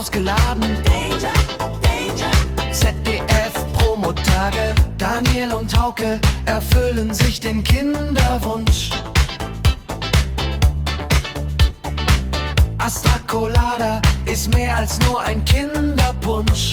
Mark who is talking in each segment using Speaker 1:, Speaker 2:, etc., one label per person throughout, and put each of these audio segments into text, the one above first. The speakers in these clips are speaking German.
Speaker 1: ausgeladen. Danger, Danger. ZDF Promotage, Daniel und Hauke erfüllen sich den Kinderwunsch. Astra Colada ist mehr als nur ein Kinderpunsch.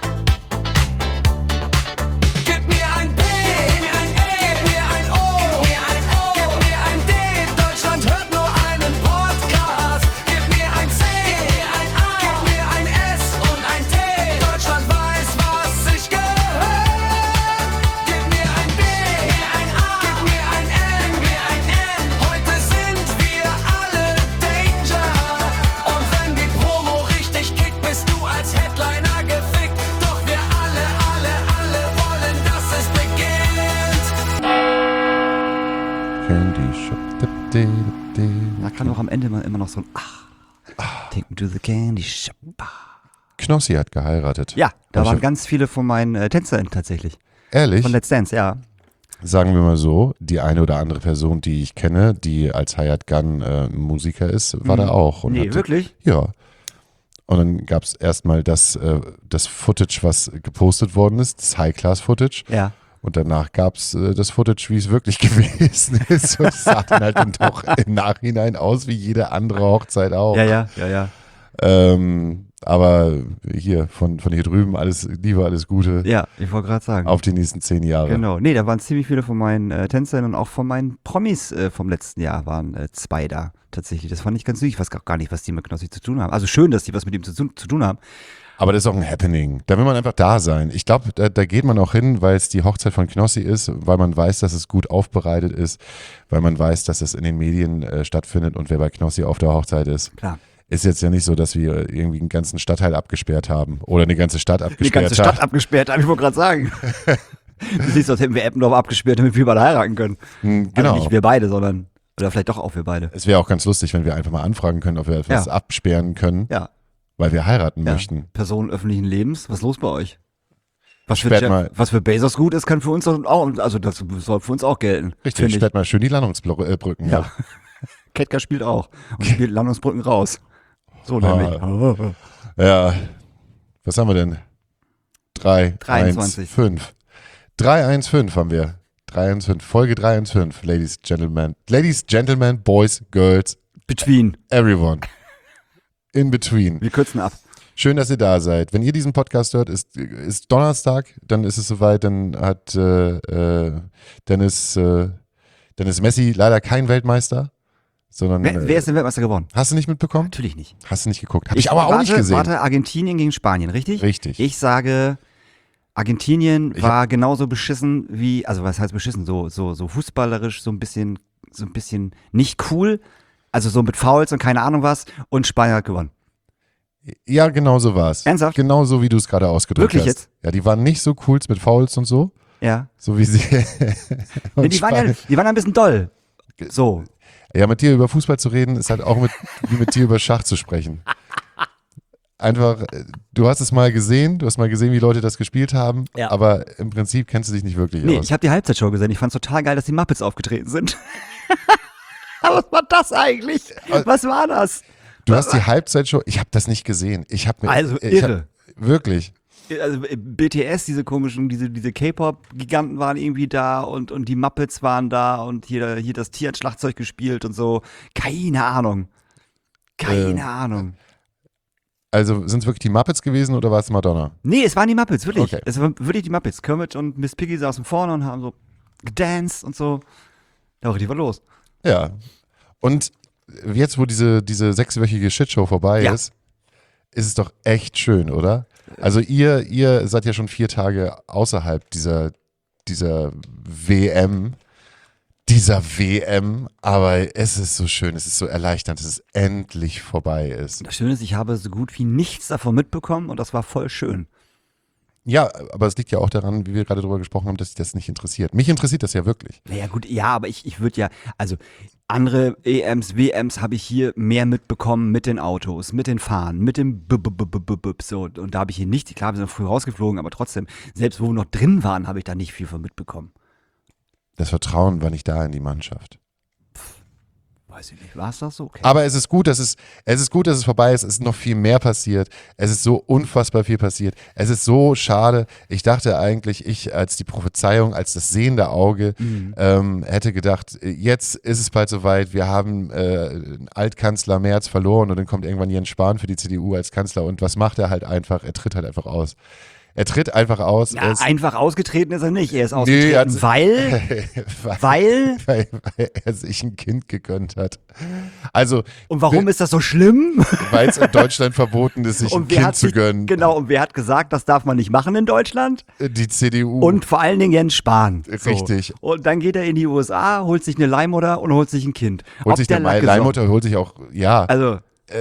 Speaker 1: Gib mir ein B, gib mir ein E, gib mir ein O, gib mir ein O, gib mir ein D. Deutschland hört nur einen Podcast. Gib mir ein C, gib mir ein A, gib mir ein S und ein T. Deutschland weiß, was sich gehört. Gib mir ein B, gib mir ein A, gib mir ein N, gib mir ein N. Heute sind wir alle Danger. Und wenn die Promo richtig kickt, bist du als Headliner gefickt. Doch wir alle wollen, dass es beginnt.
Speaker 2: Candy Shop.
Speaker 3: Da kann auch am Ende immer noch so ein Take me to the candy shop.
Speaker 2: Knossi hat geheiratet.
Speaker 3: Ja, da
Speaker 2: Hab
Speaker 3: waren
Speaker 2: ich-
Speaker 3: ganz viele von meinen Tänzern tatsächlich.
Speaker 2: Ehrlich?
Speaker 3: Von Let's Dance, ja.
Speaker 2: Sagen wir mal so, die eine oder andere Person, die ich kenne, die als Hayat Gunn Musiker ist, war da auch. Und
Speaker 3: Nee,
Speaker 2: hatte-
Speaker 3: wirklich?
Speaker 2: Ja. Und dann gab es erstmal das Footage, was gepostet worden ist, das High-Class-Footage.
Speaker 3: Ja.
Speaker 2: Und danach gab es das Footage, wie es wirklich gewesen ist. Und es sah dann halt dann doch im Nachhinein aus wie jede andere Hochzeit auch.
Speaker 3: Ja.
Speaker 2: Aber hier, von hier drüben, alles Liebe, alles Gute
Speaker 3: Ja, ich wollte gerade sagen.
Speaker 2: auf die nächsten 10 Jahre.
Speaker 3: Genau. Nee, da waren ziemlich viele von meinen Tänzern und auch von meinen Promis vom letzten Jahr waren 2 da. Tatsächlich. Das fand ich ganz süß. Ich weiß gar nicht, was die mit Knossi zu tun haben. Also schön, dass die was mit ihm zu tun haben.
Speaker 2: Aber das ist auch ein Happening. Da will man einfach da sein. Ich glaube, da geht man auch hin, weil es die Hochzeit von Knossi ist, weil man weiß, dass es gut aufbereitet ist, weil man weiß, dass es in den Medien stattfindet und wer bei Knossi auf der Hochzeit ist.
Speaker 3: Klar.
Speaker 2: Ist jetzt ja nicht so, dass wir irgendwie einen ganzen Stadtteil abgesperrt haben oder eine ganze Stadt
Speaker 3: Die
Speaker 2: abgesperrt
Speaker 3: ganze Stadt abgesperrt, habe ich wohl gerade sagen. Du siehst, als hätten wir Eppendorf abgesperrt, damit wir beide heiraten können.
Speaker 2: Genau.
Speaker 3: Also nicht wir beide, sondern, oder vielleicht doch auch wir beide.
Speaker 2: Es wäre auch ganz lustig, wenn wir einfach mal anfragen können, ob wir etwas
Speaker 3: Ja.
Speaker 2: absperren können,
Speaker 3: Ja.
Speaker 2: weil wir heiraten
Speaker 3: Ja.
Speaker 2: möchten.
Speaker 3: Personen öffentlichen Lebens, was ist los bei euch? Was
Speaker 2: Sperrt mal-
Speaker 3: was für Bezos gut ist, kann für uns auch, also das soll für uns auch gelten.
Speaker 2: Richtig,
Speaker 3: finde
Speaker 2: sperrt mal schön die Landungsbrücken.
Speaker 3: Ja. Ketka spielt auch und spielt Landungsbrücken raus. So nämlich.
Speaker 2: Ja, was haben wir denn?
Speaker 3: 23.
Speaker 2: 5. 315 haben wir. 315, Folge 315, Ladies, Gentlemen, Boys, Girls,
Speaker 3: Between.
Speaker 2: everyone. In between.
Speaker 3: Wir kürzen ab.
Speaker 2: Schön, dass ihr da seid. Wenn ihr diesen Podcast hört, ist Donnerstag, dann ist es soweit, dann hat dann ist Messi leider kein Weltmeister, sondern
Speaker 3: Wer ist denn Weltmeister geworden?
Speaker 2: hast du nicht mitbekommen?
Speaker 3: Natürlich nicht.
Speaker 2: Hast du nicht geguckt? Hab ich aber auch nicht gesehen.
Speaker 3: Warte, Argentinien gegen Spanien, richtig?
Speaker 2: Richtig.
Speaker 3: Ich sage, Argentinien war genauso beschissen wie, also was heißt beschissen, so fußballerisch, so ein bisschen nicht cool, also so mit Fouls und keine Ahnung was, und Spanien hat gewonnen.
Speaker 2: Ja, genau so war es.
Speaker 3: Ernsthaft?
Speaker 2: Genau so, wie du es gerade ausgedrückt
Speaker 3: Wirklich
Speaker 2: hast.
Speaker 3: jetzt?
Speaker 2: Ja, die waren nicht so cool mit Fouls und so,
Speaker 3: Ja.
Speaker 2: so wie sie.
Speaker 3: Nee, die waren ein bisschen doll. So.
Speaker 2: Ja, mit dir über Fußball zu reden, ist halt auch wie mit dir über Schach zu sprechen. Einfach, du hast es mal gesehen, wie Leute das gespielt haben,
Speaker 3: Ja.
Speaker 2: aber im Prinzip kennst du dich nicht wirklich
Speaker 3: Nee,
Speaker 2: aus.
Speaker 3: ich habe die Halbzeitshow gesehen. Ich fand's total geil, dass die Muppets aufgetreten sind. Aber was war das eigentlich? Was war das?
Speaker 2: Du hast die Halbzeitshow, ich habe das nicht gesehen.
Speaker 3: Also irre.
Speaker 2: Wirklich.
Speaker 3: Also BTS, diese komischen, diese K-Pop-Giganten waren irgendwie da und die Muppets waren da und hier das Tier hat Schlagzeug gespielt und so. Keine Ahnung. Keine Ahnung.
Speaker 2: Also sind es wirklich die Muppets gewesen oder war es Madonna?
Speaker 3: Nee, es waren die Muppets, wirklich.
Speaker 2: Okay.
Speaker 3: Es waren wirklich die Muppets. Kermit und Miss Piggy saßen vorne und haben so gedanced und so. Da war richtig was los.
Speaker 2: Ja. Und jetzt, wo diese 6-wöchige Shitshow vorbei
Speaker 3: Ja.
Speaker 2: ist es doch echt schön, oder? Also ihr seid ja schon 4 Tage außerhalb dieser WM, aber es ist so schön, es ist so erleichternd, dass es endlich vorbei ist.
Speaker 3: Das Schöne ist, ich habe so gut wie nichts davon mitbekommen und das war voll schön.
Speaker 2: Ja, aber es liegt ja auch daran, wie wir gerade darüber gesprochen haben, dass sich das nicht interessiert. Mich interessiert das ja wirklich.
Speaker 3: Naja gut, ja, aber ich würde ja, also andere EMs, WMs habe ich hier mehr mitbekommen mit den Autos, mit den Fahren, mit dem so. Und da habe ich hier nicht, klar, wir sind früh rausgeflogen, aber trotzdem, selbst wo wir noch drin waren, habe ich da nicht viel von mitbekommen.
Speaker 2: Das Vertrauen war nicht da in die Mannschaft.
Speaker 3: Weiß ich nicht, war es das so? Okay.
Speaker 2: Aber es ist gut, dass es vorbei ist. Es ist noch viel mehr passiert. Es ist so unfassbar viel passiert. Es ist so schade. Ich dachte eigentlich, ich als die Prophezeiung, als das sehende Auge, hätte gedacht, jetzt ist es bald soweit. Wir haben Altkanzler Merz verloren und dann kommt irgendwann Jens Spahn für die CDU als Kanzler. Und was macht er halt einfach? Er tritt halt einfach aus. Er tritt einfach aus.
Speaker 3: Ja, einfach ausgetreten ist er nicht. Er ist ausgetreten, weil
Speaker 2: er sich ein Kind gegönnt hat. Also,
Speaker 3: und warum ist das so schlimm?
Speaker 2: weil es in Deutschland verboten ist, sich ein Kind zu gönnen.
Speaker 3: Genau, und wer hat gesagt, das darf man nicht machen in Deutschland?
Speaker 2: Die CDU.
Speaker 3: Und vor allen Dingen Jens Spahn.
Speaker 2: Richtig.
Speaker 3: Und dann geht er in die USA, holt sich eine Leihmutter und holt sich ein Kind.
Speaker 2: Holt sich eine Leihmutter, holt sich auch, ja.
Speaker 3: Also,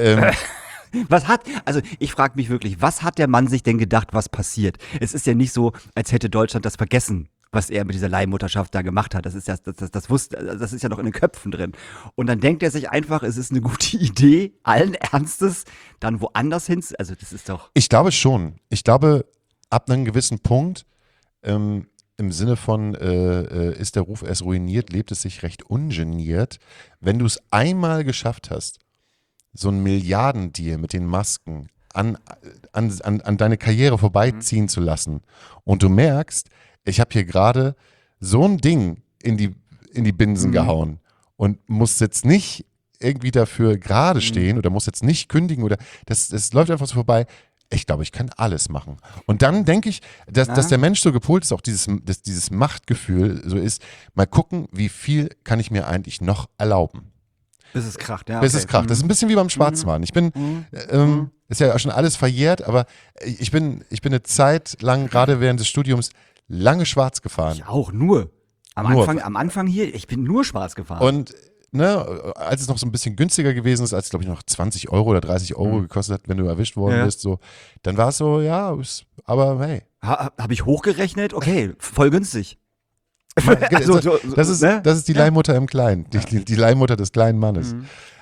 Speaker 3: ich frage mich wirklich, was hat der Mann sich denn gedacht, was passiert? Es ist ja nicht so, als hätte Deutschland das vergessen, was er mit dieser Leihmutterschaft da gemacht hat. Das ist ja, das ist ja noch in den Köpfen drin. Und dann denkt er sich einfach, es ist eine gute Idee, allen Ernstes, dann woanders hin. Also das ist doch.
Speaker 2: Ich glaube schon. Ich glaube, ab einem gewissen Punkt, im Sinne von, ist der Ruf erst ruiniert, lebt es sich recht ungeniert. Wenn du es einmal geschafft hast, so ein Milliardendeal mit den Masken an deine Karriere vorbeiziehen zu lassen und du merkst, ich habe hier gerade so ein Ding in die Binsen gehauen und muss jetzt nicht irgendwie dafür gerade stehen oder muss jetzt nicht kündigen oder das läuft einfach so vorbei. Ich glaube, ich kann alles machen. Und dann denke ich, dass der Mensch so gepolt ist, auch dieses Machtgefühl so ist, mal gucken, wie viel kann ich mir eigentlich noch erlauben.
Speaker 3: Bis es kracht, ja.
Speaker 2: Bis es kracht. Das ist ein bisschen wie beim Schwarzfahren. Ich bin, ist ja schon alles verjährt, aber ich bin eine Zeit lang, gerade während des Studiums, lange schwarz gefahren.
Speaker 3: Ich auch, nur. Am Anfang hier, ich bin nur schwarz gefahren.
Speaker 2: Und als es noch so ein bisschen günstiger gewesen ist, als es glaube ich noch 20 Euro oder 30 Euro gekostet hat, wenn du erwischt worden bist, so, dann war es so, ja, aber hey.
Speaker 3: Habe ich hochgerechnet? Okay, voll günstig.
Speaker 2: Das ist die Leihmutter im Kleinen, die Leihmutter des kleinen Mannes.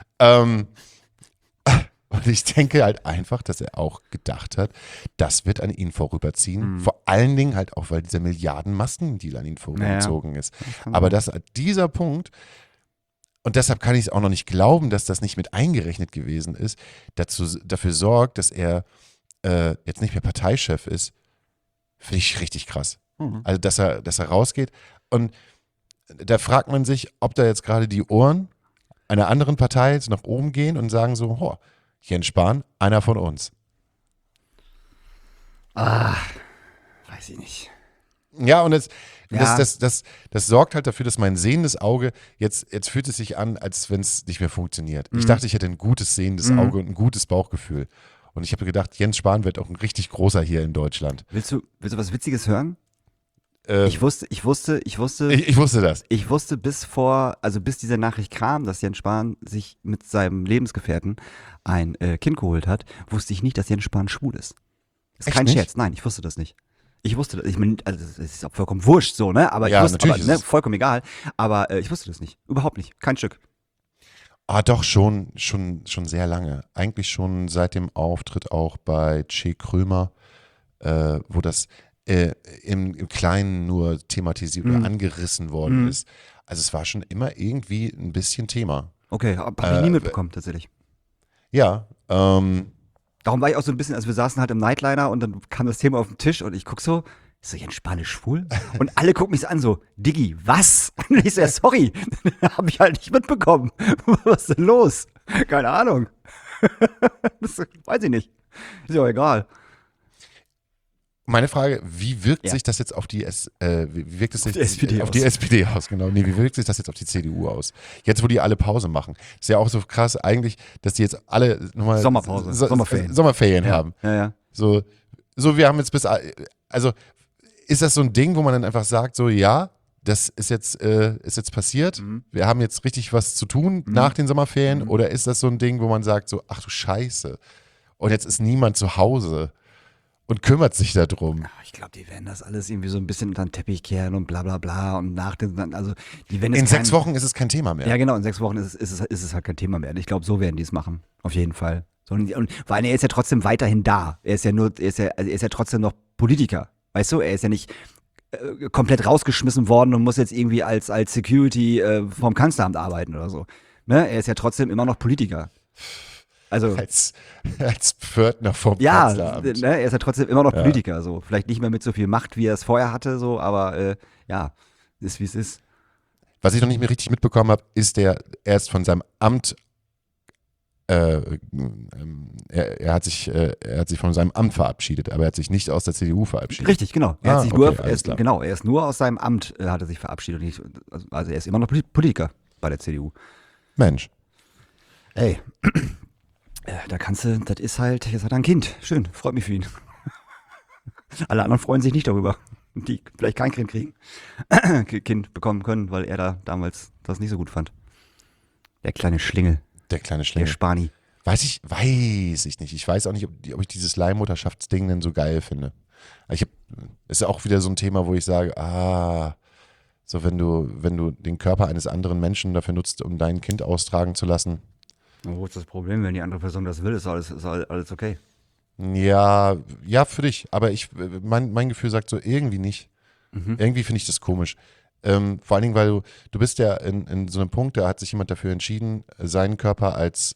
Speaker 2: Und ich denke halt einfach, dass er auch gedacht hat, das wird an ihn vorüberziehen. Vor allen Dingen halt auch, weil dieser Milliarden-Maskendeal an ihn vorübergezogen ist. Aber dass dieser Punkt, und deshalb kann ich es auch noch nicht glauben, dass das nicht mit eingerechnet gewesen ist, dafür sorgt, dass er jetzt nicht mehr Parteichef ist, finde ich richtig krass. Also, dass er rausgeht. Und da fragt man sich, ob da jetzt gerade die Ohren einer anderen Partei jetzt nach oben gehen und sagen so, Jens Spahn, einer von uns.
Speaker 3: Weiß ich nicht.
Speaker 2: Ja, und das sorgt halt dafür, dass mein sehendes Auge, jetzt fühlt es sich an, als wenn es nicht mehr funktioniert. Ich dachte, ich hätte ein gutes sehendes Auge und ein gutes Bauchgefühl. Und ich habe gedacht, Jens Spahn wird auch ein richtig großer hier in Deutschland.
Speaker 3: Willst du was Witziges hören? Ich wusste
Speaker 2: das.
Speaker 3: Ich wusste bis diese Nachricht kam, dass Jens Spahn sich mit seinem Lebensgefährten ein Kind geholt hat, wusste ich nicht, dass Jens Spahn schwul ist. Ist kein Scherz. Nein, ich wusste das nicht. Ich wusste das. Ich meine, also es ist auch vollkommen wurscht so, ne? Aber ich wusste,
Speaker 2: natürlich
Speaker 3: vollkommen egal. Aber ich wusste das nicht. Überhaupt nicht. Kein Stück.
Speaker 2: Doch, schon sehr lange. Eigentlich schon seit dem Auftritt auch bei Che Krömer, wo das im Kleinen nur thematisiert oder angerissen worden ist. Also es war schon immer irgendwie ein bisschen Thema.
Speaker 3: Okay, hab ich nie mitbekommen, tatsächlich.
Speaker 2: Ja.
Speaker 3: Darum war ich auch so ein bisschen, also wir saßen halt im Nightliner und dann kam das Thema auf den Tisch und ich guck so, ist so Jens Spahn schwul? Und alle gucken mich so an, so, Diggi, was? Und ich so, ja, sorry, hab ich halt nicht mitbekommen. Was ist denn los? Keine Ahnung. Das weiß ich nicht. Ist ja auch egal.
Speaker 2: Meine Frage, wie wirkt sich das jetzt auf die SPD aus? Genau. Nee, wie wirkt sich das jetzt auf die CDU aus? Jetzt, wo die alle Pause machen. Ist ja auch so krass eigentlich, dass die jetzt alle nochmal
Speaker 3: Sommerpause,
Speaker 2: Sommerferien haben.
Speaker 3: Ja.
Speaker 2: So, wir haben jetzt also ist das so ein Ding, wo man dann einfach sagt, so ja, das ist jetzt passiert, wir haben jetzt richtig was zu tun nach den Sommerferien, oder ist das so ein Ding, wo man sagt so, ach du Scheiße, und jetzt ist niemand zu Hause und kümmert sich darum.
Speaker 3: Ich glaube, die werden das alles irgendwie so ein bisschen unter den Teppich kehren und bla bla bla und die werden
Speaker 2: in 6 Wochen ist es kein Thema mehr.
Speaker 3: Ja genau, in 6 Wochen ist es halt kein Thema mehr. Ich glaube, so werden die es machen, auf jeden Fall. Und vor allem, er ist ja trotzdem weiterhin da. Er ist ja trotzdem noch Politiker, weißt du? Er ist ja nicht komplett rausgeschmissen worden und muss jetzt irgendwie als Security vom Kanzleramt arbeiten oder so. Ne? Er ist ja trotzdem immer noch Politiker. Also,
Speaker 2: Als Pförtner vom
Speaker 3: ja,
Speaker 2: Kanzleramt.
Speaker 3: ne? Er ist ja trotzdem immer noch Politiker. So. Vielleicht nicht mehr mit so viel Macht, wie er es vorher hatte, so, aber ja, ist wie es ist.
Speaker 2: Was ich noch nicht mehr richtig mitbekommen habe, ist er ist von seinem Amt, er hat sich von seinem Amt verabschiedet, aber er hat sich nicht aus der CDU verabschiedet.
Speaker 3: Richtig, genau. Er, hat sich
Speaker 2: okay,
Speaker 3: nur, er,
Speaker 2: alles
Speaker 3: ist,
Speaker 2: klar.
Speaker 3: genau, er ist nur aus seinem Amt, hat er sich verabschiedet. Nicht, also er ist immer noch Politiker bei der CDU.
Speaker 2: Mensch.
Speaker 3: Ey, da kannst du, das ist halt, jetzt hat er ein Kind. Schön, freut mich für ihn. Alle anderen freuen sich nicht darüber, die vielleicht kein Kind bekommen können, weil er da damals das nicht so gut fand. Der kleine Schlingel,
Speaker 2: Der kleine
Speaker 3: der
Speaker 2: Schlingel.
Speaker 3: Spani.
Speaker 2: Weiß ich nicht. Ich weiß auch nicht, ob ich dieses Leihmutterschaftsding denn so geil finde. Ist ja auch wieder so ein Thema, wo ich sage, so wenn du den Körper eines anderen Menschen dafür nutzt, um dein Kind austragen zu lassen.
Speaker 3: Wo ist das Problem, wenn die andere Person das will, ist alles okay.
Speaker 2: Ja, für dich. Aber mein Gefühl sagt so irgendwie nicht. Irgendwie finde ich das komisch. Vor allen Dingen, weil du bist ja in so einem Punkt, da hat sich jemand dafür entschieden, seinen Körper als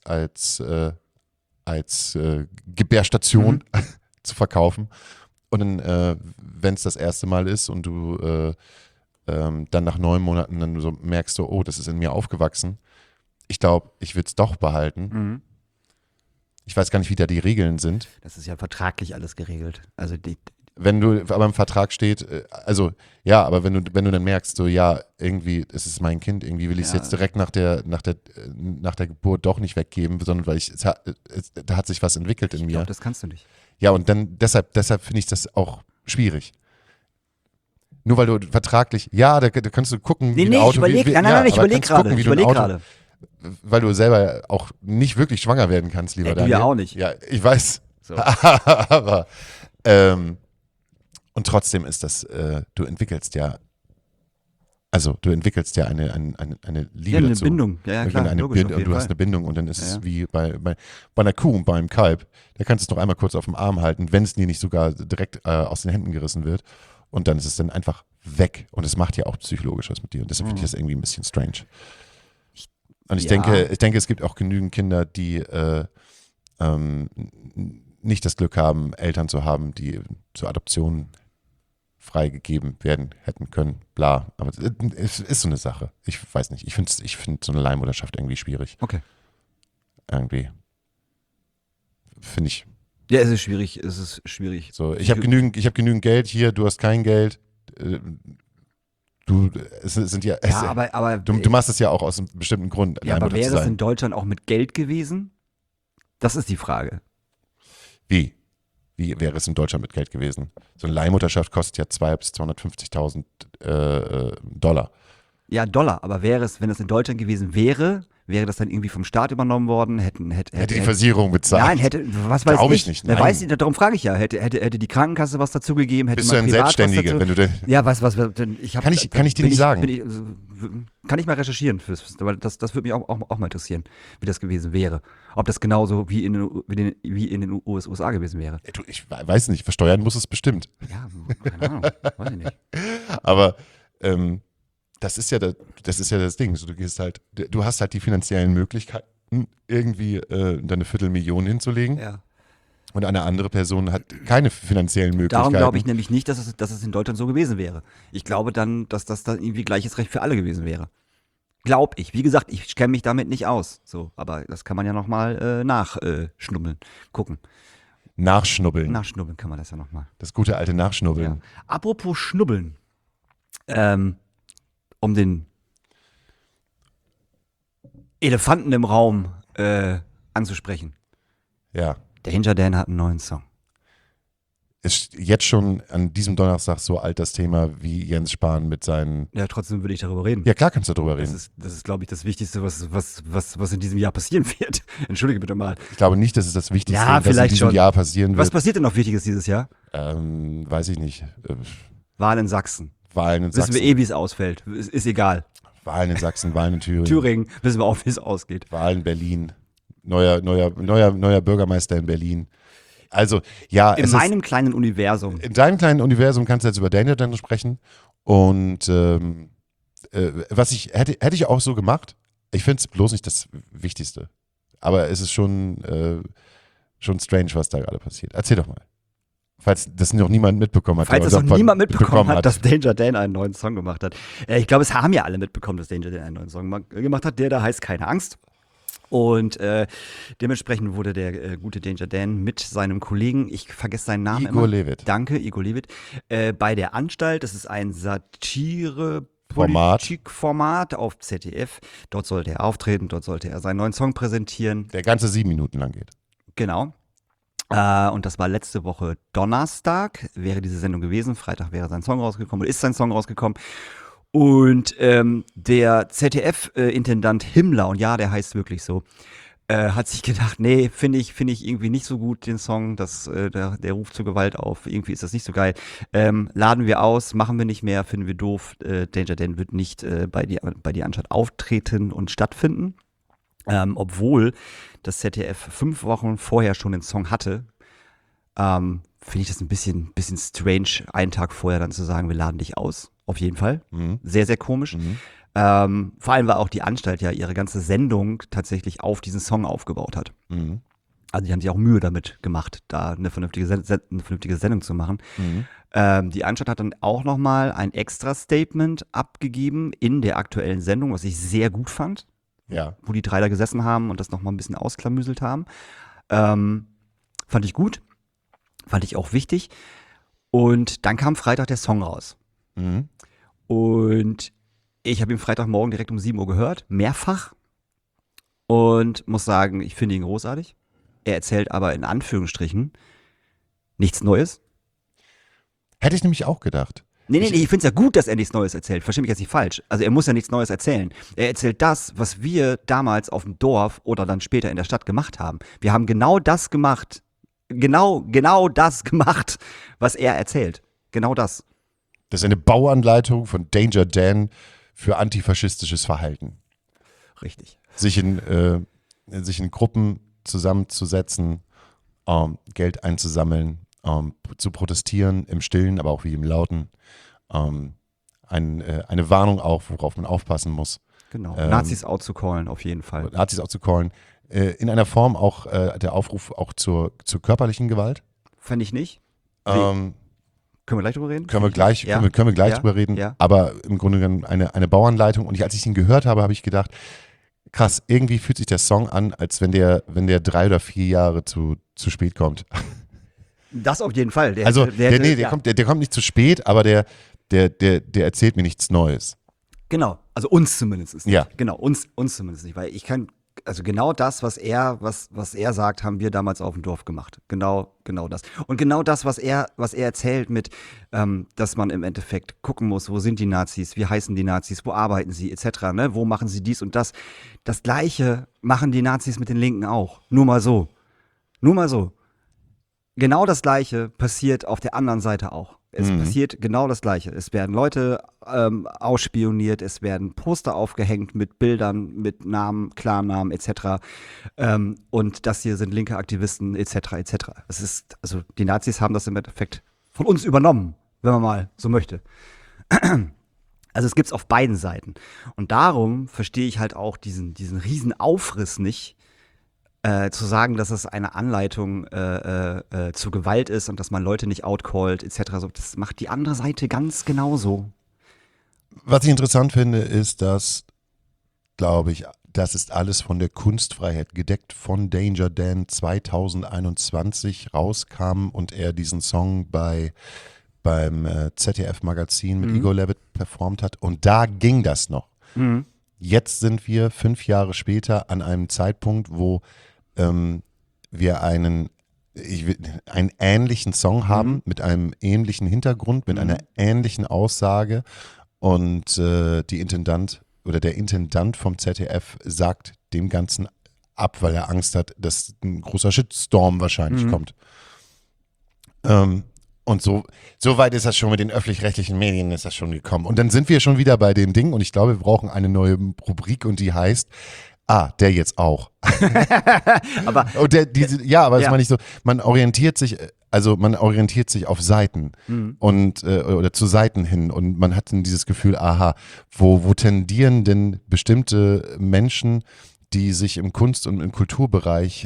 Speaker 2: Gebärstation zu verkaufen. Und dann, wenn es das erste Mal ist und du dann nach 9 Monaten dann so merkst du, oh, das ist in mir aufgewachsen. Ich glaube, ich würde es doch behalten. Ich weiß gar nicht, wie da die Regeln sind.
Speaker 3: Das ist ja vertraglich alles geregelt. Also
Speaker 2: Wenn du aber im Vertrag steht, aber wenn du dann merkst, so ja, irgendwie, es ist mein Kind, irgendwie will ich es jetzt direkt nach der Geburt doch nicht weggeben, sondern weil da hat sich was entwickelt in
Speaker 3: ich
Speaker 2: mir.
Speaker 3: glaube, das kannst du nicht.
Speaker 2: Ja, und dann deshalb finde ich das auch schwierig. Nur weil du vertraglich, da kannst du gucken, wie ein Auto,
Speaker 3: ich überlege gerade.
Speaker 2: Weil du selber auch nicht wirklich schwanger werden kannst, lieber
Speaker 3: Du
Speaker 2: Daniel.
Speaker 3: ja auch nicht.
Speaker 2: Ja, ich weiß.
Speaker 3: So.
Speaker 2: Aber und trotzdem ist das, du entwickelst ja eine Liebe
Speaker 3: eine
Speaker 2: dazu.
Speaker 3: Bindung. Ja, klar,
Speaker 2: Eine
Speaker 3: logisch, auf
Speaker 2: Bindung,
Speaker 3: jeden
Speaker 2: du hast
Speaker 3: Fall.
Speaker 2: eine Bindung und dann ist es
Speaker 3: Ja.
Speaker 2: wie bei einer Kuh und beim Kalb. Da kannst du es noch einmal kurz auf dem Arm halten, wenn es dir nicht sogar direkt aus den Händen gerissen wird. Und dann ist es dann einfach weg. Und es macht ja auch psychologisch was mit dir. Und deshalb finde ich das irgendwie ein bisschen strange. Und ich denke, es gibt auch genügend Kinder, die nicht das Glück haben, Eltern zu haben, die zur Adoption freigegeben werden hätten können. Bla. Aber es ist so eine Sache. Ich weiß nicht. Ich finde so eine Leihmutterschaft irgendwie schwierig.
Speaker 3: Okay.
Speaker 2: Irgendwie. Finde ich.
Speaker 3: Ja, es ist schwierig.
Speaker 2: So, ich habe genügend Geld hier, du hast kein Geld. Du machst es ja auch aus einem bestimmten Grund.
Speaker 3: Ja, aber
Speaker 2: Leihmutter
Speaker 3: wäre
Speaker 2: zu
Speaker 3: es
Speaker 2: sein.
Speaker 3: in Deutschland auch mit Geld gewesen? Das ist die Frage.
Speaker 2: Wie? Wie wäre es in Deutschland mit Geld gewesen? So eine Leihmutterschaft kostet ja 200.000 bis 250.000 $.
Speaker 3: Ja, Dollar. Aber wenn es in Deutschland gewesen wäre das dann irgendwie vom Staat übernommen worden? Hätte
Speaker 2: Hätte die Versicherung bezahlt?
Speaker 3: Nein, was weiß
Speaker 2: Glaube
Speaker 3: ich.
Speaker 2: ich nicht,
Speaker 3: Wer
Speaker 2: nein.
Speaker 3: weiß nicht, darum frage ich ja. Hätte die Krankenkasse was dazugegeben? Hätte
Speaker 2: Bist
Speaker 3: man
Speaker 2: du ein
Speaker 3: privat was
Speaker 2: Selbstständiger,
Speaker 3: dazu?
Speaker 2: wenn du
Speaker 3: Ja, denn ich hab,
Speaker 2: Kann ich dir nicht sagen.
Speaker 3: Kann ich mal recherchieren, weil das würde mich auch mal interessieren, wie das gewesen wäre. Ob das genauso wie in den USA gewesen wäre.
Speaker 2: Ich weiß nicht, versteuern muss es bestimmt.
Speaker 3: Ja, keine Ahnung, weiß ich nicht.
Speaker 2: Aber das ist ja das Ding. So, du hast halt die finanziellen Möglichkeiten, irgendwie deine Viertelmillion hinzulegen.
Speaker 3: Ja.
Speaker 2: Und eine andere Person hat keine finanziellen Möglichkeiten.
Speaker 3: Darum glaube ich nämlich nicht, dass es in Deutschland so gewesen wäre. Ich glaube dann, dass das dann irgendwie gleiches Recht für alle gewesen wäre. Glaub ich. Wie gesagt, ich kenne mich damit nicht aus. So, aber das kann man ja nochmal nachschnubbeln. Gucken.
Speaker 2: Nachschnubbeln.
Speaker 3: Nachschnubbeln kann man das ja nochmal.
Speaker 2: Das gute alte Nachschnubbeln.
Speaker 3: Ja. Apropos Schnubbeln. Um den Elefanten im Raum anzusprechen.
Speaker 2: Ja.
Speaker 3: Danger Dan hat einen neuen Song.
Speaker 2: Ist jetzt schon an diesem Donnerstag so alt das Thema wie Jens Spahn mit seinen.
Speaker 3: Ja, trotzdem würde ich darüber reden.
Speaker 2: Ja, klar kannst du darüber
Speaker 3: Das
Speaker 2: reden.
Speaker 3: ist, glaube ich, das Wichtigste, was in diesem Jahr passieren wird. Entschuldige bitte mal.
Speaker 2: Ich glaube nicht, dass es das Wichtigste
Speaker 3: Ja,
Speaker 2: was in
Speaker 3: vielleicht
Speaker 2: diesem
Speaker 3: schon.
Speaker 2: Jahr passieren
Speaker 3: Was
Speaker 2: wird.
Speaker 3: passiert denn noch Wichtiges dieses Jahr?
Speaker 2: Weiß ich nicht.
Speaker 3: Wahl in Sachsen.
Speaker 2: Wahlen in
Speaker 3: Wissen
Speaker 2: Sachsen.
Speaker 3: wir wie es ausfällt. Ist egal.
Speaker 2: Wahlen in Sachsen, Wahlen in Thüringen.
Speaker 3: Thüringen, wissen wir auch, wie es ausgeht.
Speaker 2: Wahlen in Berlin. Neuer Bürgermeister in Berlin. Also, ja,
Speaker 3: In meinem kleinen Universum.
Speaker 2: in deinem kleinen Universum kannst du jetzt über Danger Dan sprechen. Und hätte ich auch so gemacht. Ich finde es bloß nicht das Wichtigste. Aber es ist schon strange, was da gerade passiert. Erzähl doch mal. Falls das noch niemand mitbekommen hat.
Speaker 3: Falls das noch niemand mitbekommen hat, dass Danger Dan einen neuen Song gemacht hat. Ich glaube, es haben ja alle mitbekommen, dass Danger Dan einen neuen Song gemacht hat. Der da heißt Keine Angst. Und dementsprechend wurde der gute Danger Dan mit seinem Kollegen, ich vergesse seinen Namen
Speaker 2: Igor
Speaker 3: immer.
Speaker 2: Levit.
Speaker 3: Danke, Igor Levit. Bei der Anstalt, das ist ein
Speaker 2: Format.
Speaker 3: Politikformat auf ZDF. Dort sollte er auftreten, dort sollte er seinen neuen Song präsentieren.
Speaker 2: Der ganze 7 Minuten lang geht.
Speaker 3: Genau. Und das war letzte Woche Donnerstag, wäre diese Sendung gewesen. Freitag wäre sein Song rausgekommen oder ist sein Song rausgekommen. Und der ZDF-Intendant Himmler, und ja, der heißt wirklich so, hat sich gedacht, nee, finde ich irgendwie nicht so gut, den Song, der ruft zur Gewalt auf, irgendwie ist das nicht so geil. Laden wir aus, machen wir nicht mehr, finden wir doof. Danger Dan wird nicht bei die Anstalt auftreten und stattfinden. Obwohl das ZDF 5 Wochen vorher schon den Song hatte, finde ich das ein bisschen strange, einen Tag vorher dann zu sagen, wir laden dich aus. Auf jeden Fall. Sehr, sehr komisch. Vor allem, weil auch die Anstalt ja ihre ganze Sendung tatsächlich auf diesen Song aufgebaut hat. Also die haben sich auch Mühe damit gemacht, da eine vernünftige Sendung zu machen. Die Anstalt hat dann auch nochmal ein extra Statement abgegeben in der aktuellen Sendung, was ich sehr gut fand.
Speaker 2: Ja.
Speaker 3: Wo die 3 da gesessen haben und das nochmal ein bisschen ausklamüselt haben. Fand ich gut. Fand ich auch wichtig. Und dann kam Freitag der Song raus. Und ich habe ihn Freitagmorgen direkt um 7 Uhr gehört, mehrfach. Und muss sagen, ich finde ihn großartig. Er erzählt aber in Anführungsstrichen nichts Neues.
Speaker 2: Hätte ich nämlich auch gedacht.
Speaker 3: Nee, ich finde es ja gut, dass er nichts Neues erzählt. Versteh mich jetzt nicht falsch. Also er muss ja nichts Neues erzählen. Er erzählt das, was wir damals auf dem Dorf oder dann später in der Stadt gemacht haben. Wir haben genau das gemacht. Genau das gemacht, was er erzählt. Genau das.
Speaker 2: Das ist eine Bauanleitung von Danger Dan für antifaschistisches Verhalten.
Speaker 3: Richtig.
Speaker 2: Sich in Gruppen zusammenzusetzen, Geld einzusammeln, zu protestieren, im Stillen, aber auch wie im Lauten. Eine Warnung auch, worauf man aufpassen muss.
Speaker 3: Genau. Nazis outzucallen, auf jeden Fall.
Speaker 2: Nazis outzucallen. In einer Form auch der Aufruf auch zur körperlichen Gewalt.
Speaker 3: Fände ich nicht.
Speaker 2: Können
Speaker 3: wir gleich drüber reden?
Speaker 2: Können wir gleich drüber reden.
Speaker 3: Ja.
Speaker 2: Aber im Grunde genommen eine Bauanleitung. Und als ich ihn gehört habe, habe ich gedacht, krass, irgendwie fühlt sich der Song an, als wenn der 3 oder 4 Jahre zu spät kommt.
Speaker 3: Das auf jeden Fall. Der
Speaker 2: kommt nicht zu spät, aber der erzählt mir nichts Neues.
Speaker 3: Genau, also uns zumindest nicht.
Speaker 2: Ja.
Speaker 3: Genau, uns zumindest nicht, weil ich kann, also genau das, was er sagt, haben wir damals auf dem Dorf gemacht. Genau das. Und genau das, was er erzählt mit, dass man im Endeffekt gucken muss, wo sind die Nazis, wie heißen die Nazis, wo arbeiten sie, etc., ne? Wo machen sie dies und das. Das Gleiche machen die Nazis mit den Linken auch. Nur mal so. Genau das Gleiche passiert auf der anderen Seite auch. Es passiert genau das Gleiche. Es werden Leute ausspioniert, es werden Poster aufgehängt mit Bildern, mit Namen, Klarnamen etc. Und das hier sind linke Aktivisten etc. Also die Nazis haben das im Endeffekt von uns übernommen, wenn man mal so möchte. Also es gibt's auf beiden Seiten. Und darum verstehe ich halt auch diesen riesen Aufriss nicht, zu sagen, dass es eine Anleitung zu Gewalt ist und dass man Leute nicht outcallt, etc. So, das macht die andere Seite ganz genauso.
Speaker 2: Was ich interessant finde, ist, dass, glaube ich, das ist alles von der Kunstfreiheit gedeckt, von Danger Dan 2021 rauskam und er diesen Song beim ZDF-Magazin mit Igor Levit performt hat. Und da ging das noch. Jetzt sind wir 5 Jahre später an einem Zeitpunkt, wo wir einen ähnlichen Song haben, mit einem ähnlichen Hintergrund, mit einer ähnlichen Aussage und der Intendant vom ZDF sagt dem Ganzen ab, weil er Angst hat, dass ein großer Shitstorm wahrscheinlich kommt. Und so weit ist das schon mit den öffentlich-rechtlichen Medien ist das schon gekommen. Und dann sind wir schon wieder bei dem Ding und ich glaube, wir brauchen eine neue Rubrik und die heißt der jetzt auch.
Speaker 3: Aber
Speaker 2: das meine ich so, man orientiert sich Also man orientiert sich auf Seiten und oder zu Seiten hin und man hat dann dieses Gefühl, aha, wo tendieren denn bestimmte Menschen, die sich im Kunst- und im Kulturbereich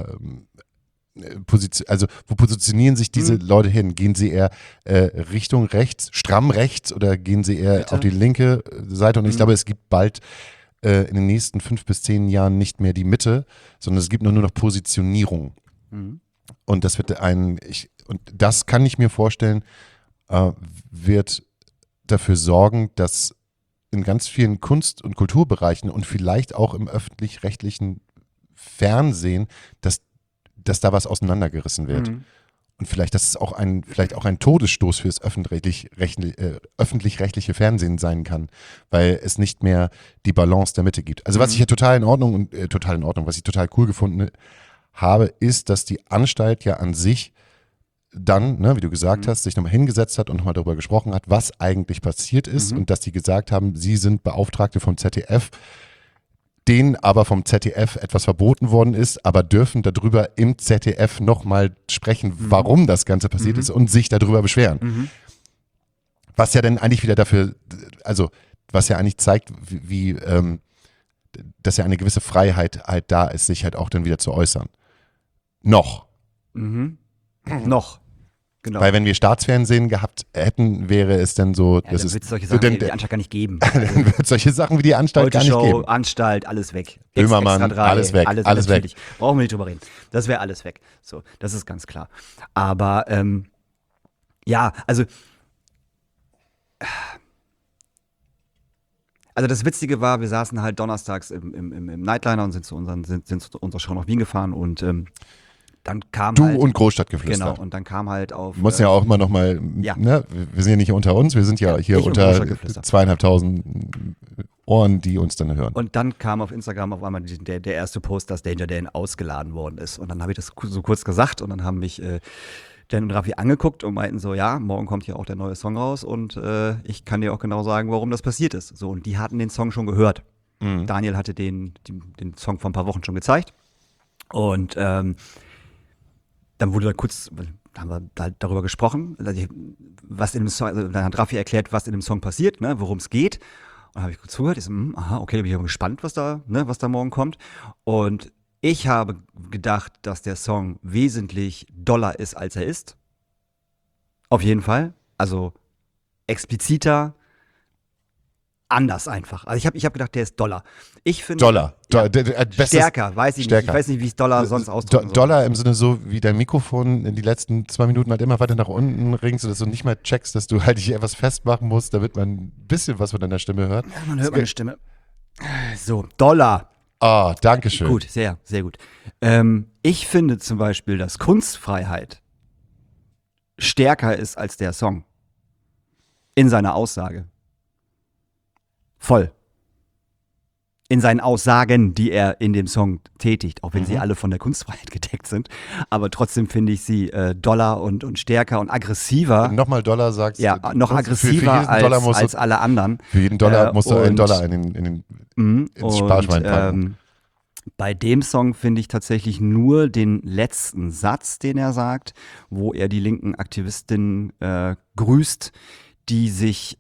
Speaker 2: wo positionieren sich diese Leute hin? Gehen sie eher Richtung rechts, stramm rechts oder gehen sie eher
Speaker 3: Mitte?
Speaker 2: auf die linke Seite? Und ich glaube, es gibt bald in den nächsten 5 bis 10 Jahren nicht mehr die Mitte, sondern es gibt nur noch Positionierung. Und das wird und das kann ich mir vorstellen, wird dafür sorgen, dass in ganz vielen Kunst- und Kulturbereichen und vielleicht auch im öffentlich-rechtlichen Fernsehen, dass da was auseinandergerissen wird. Und vielleicht, dass es auch ein Todesstoß für das öffentlich-rechtliche Fernsehen sein kann, weil es nicht mehr die Balance der Mitte gibt. Also was ich ja total in Ordnung, was ich total cool gefunden habe, ist, dass die Anstalt ja an sich dann, ne, wie du gesagt hast, sich nochmal hingesetzt hat und nochmal darüber gesprochen hat, was eigentlich passiert ist und dass die gesagt haben, sie sind Beauftragte vom ZDF, denen aber vom ZDF etwas verboten worden ist, aber dürfen darüber im ZDF nochmal sprechen, warum das Ganze passiert ist und sich darüber beschweren. Was ja dann eigentlich wieder was ja eigentlich zeigt, wie dass ja eine gewisse Freiheit halt da ist, sich halt auch dann wieder zu äußern. Noch.
Speaker 3: Noch. Genau.
Speaker 2: Weil wenn wir Staatsfernsehen gehabt hätten, wäre es dann so,
Speaker 3: Ja, dann wird es solche Sachen wie die Anstalt gar nicht geben.
Speaker 2: dann wird solche Sachen wie die Anstalt gar nicht
Speaker 3: Heute
Speaker 2: geben.
Speaker 3: Show, Anstalt, alles weg.
Speaker 2: Böhmermann,
Speaker 3: Extra 3,
Speaker 2: alles weg, alles weg.
Speaker 3: natürlich. Brauchen wir nicht drüber reden. Das wäre alles weg. So, das ist ganz klar. Aber ja, also das Witzige war, wir saßen halt donnerstags im Nightliner und sind zu unserer Show nach Wien gefahren und dann kam
Speaker 2: Du
Speaker 3: halt,
Speaker 2: und Großstadtgeflüster.
Speaker 3: genau, und dann kam halt auf
Speaker 2: Wir müssen ja auch immer noch mal,
Speaker 3: ja.
Speaker 2: ne, wir sind ja nicht unter uns, wir sind ja hier
Speaker 3: ich und
Speaker 2: unter
Speaker 3: Großstadtgeflüster.
Speaker 2: 2.500 Ohren, die uns dann hören.
Speaker 3: Und dann kam auf Instagram auf einmal der erste Post, dass Danger Dan ausgeladen worden ist. Und dann habe ich das so kurz gesagt und dann haben mich Dan und Raffi angeguckt und meinten so, ja, morgen kommt hier auch der neue Song raus und ich kann dir auch genau sagen, warum das passiert ist. So, und die hatten den Song schon gehört. Daniel hatte den Song vor ein paar Wochen schon gezeigt. Und dann wurde da kurz, haben wir da darüber gesprochen, was in dem Song, also dann hat Raffi erklärt, was in dem Song passiert, ne, worum es geht. Und dann habe ich kurz zugehört, ich so, aha, okay, da bin ich aber gespannt, was da morgen kommt. Und ich habe gedacht, dass der Song wesentlich doller ist, als er ist. Auf jeden Fall. Also expliziter, anders einfach. Also ich hab gedacht, der ist doller. Ich finde
Speaker 2: Dollar.
Speaker 3: Ja,
Speaker 2: Bestes-
Speaker 3: stärker, weiß ich
Speaker 2: stärker.
Speaker 3: nicht. Ich weiß nicht, wie ich Dollar sonst ausdrücken soll.
Speaker 2: Dollar im Sinne so, wie dein Mikrofon in die letzten 2 Minuten halt immer weiter nach unten ringst, sodass du nicht mal checkst, dass du halt dich etwas festmachen musst, damit man ein bisschen was von deiner Stimme hört.
Speaker 3: Man hört meine Stimme. So, Dollar.
Speaker 2: Ah, danke schön.
Speaker 3: Gut, sehr, sehr gut. Ich finde zum Beispiel, dass Kunstfreiheit stärker ist als der Song. In seiner Aussage. Voll. In seinen Aussagen, die er in dem Song tätigt, auch wenn sie alle von der Kunstfreiheit gedeckt sind. Aber trotzdem finde ich sie doller und stärker und aggressiver.
Speaker 2: Nochmal Dollar sagst
Speaker 3: Ja,
Speaker 2: du.
Speaker 3: noch
Speaker 2: für
Speaker 3: aggressiver
Speaker 2: jeden Dollar musst
Speaker 3: als
Speaker 2: du,
Speaker 3: alle anderen.
Speaker 2: Für jeden Dollar musst du einen
Speaker 3: und-
Speaker 2: Dollar ins Sparschwein packen.
Speaker 3: Bei dem Song finde ich tatsächlich nur den letzten Satz, den er sagt, wo er die linken Aktivistinnen grüßt, die sich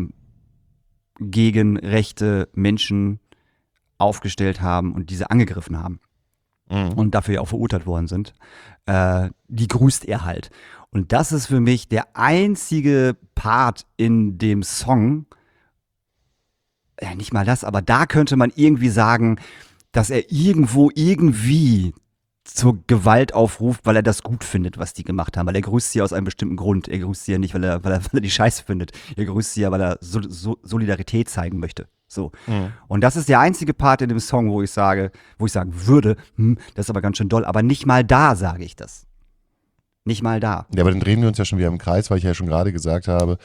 Speaker 3: gegen rechte Menschen aufgestellt haben und diese angegriffen haben und dafür ja auch verurteilt worden sind. Die grüßt er halt. Und das ist für mich der einzige Part in dem Song, ja, nicht mal das, aber da könnte man irgendwie sagen, dass er irgendwie zur Gewalt aufruft, weil er das gut findet, was die gemacht haben. Weil er grüßt sie aus einem bestimmten Grund. Er grüßt sie ja nicht, weil er die Scheiße findet. Er grüßt sie ja, weil er Solidarität zeigen möchte. So. Und das ist der einzige Part in dem Song, wo ich sagen würde, das ist aber ganz schön doll. Aber nicht mal da sage ich das. Nicht mal da.
Speaker 2: Ja, aber dann drehen wir uns ja schon wieder im Kreis, weil ich ja schon gerade gesagt habe,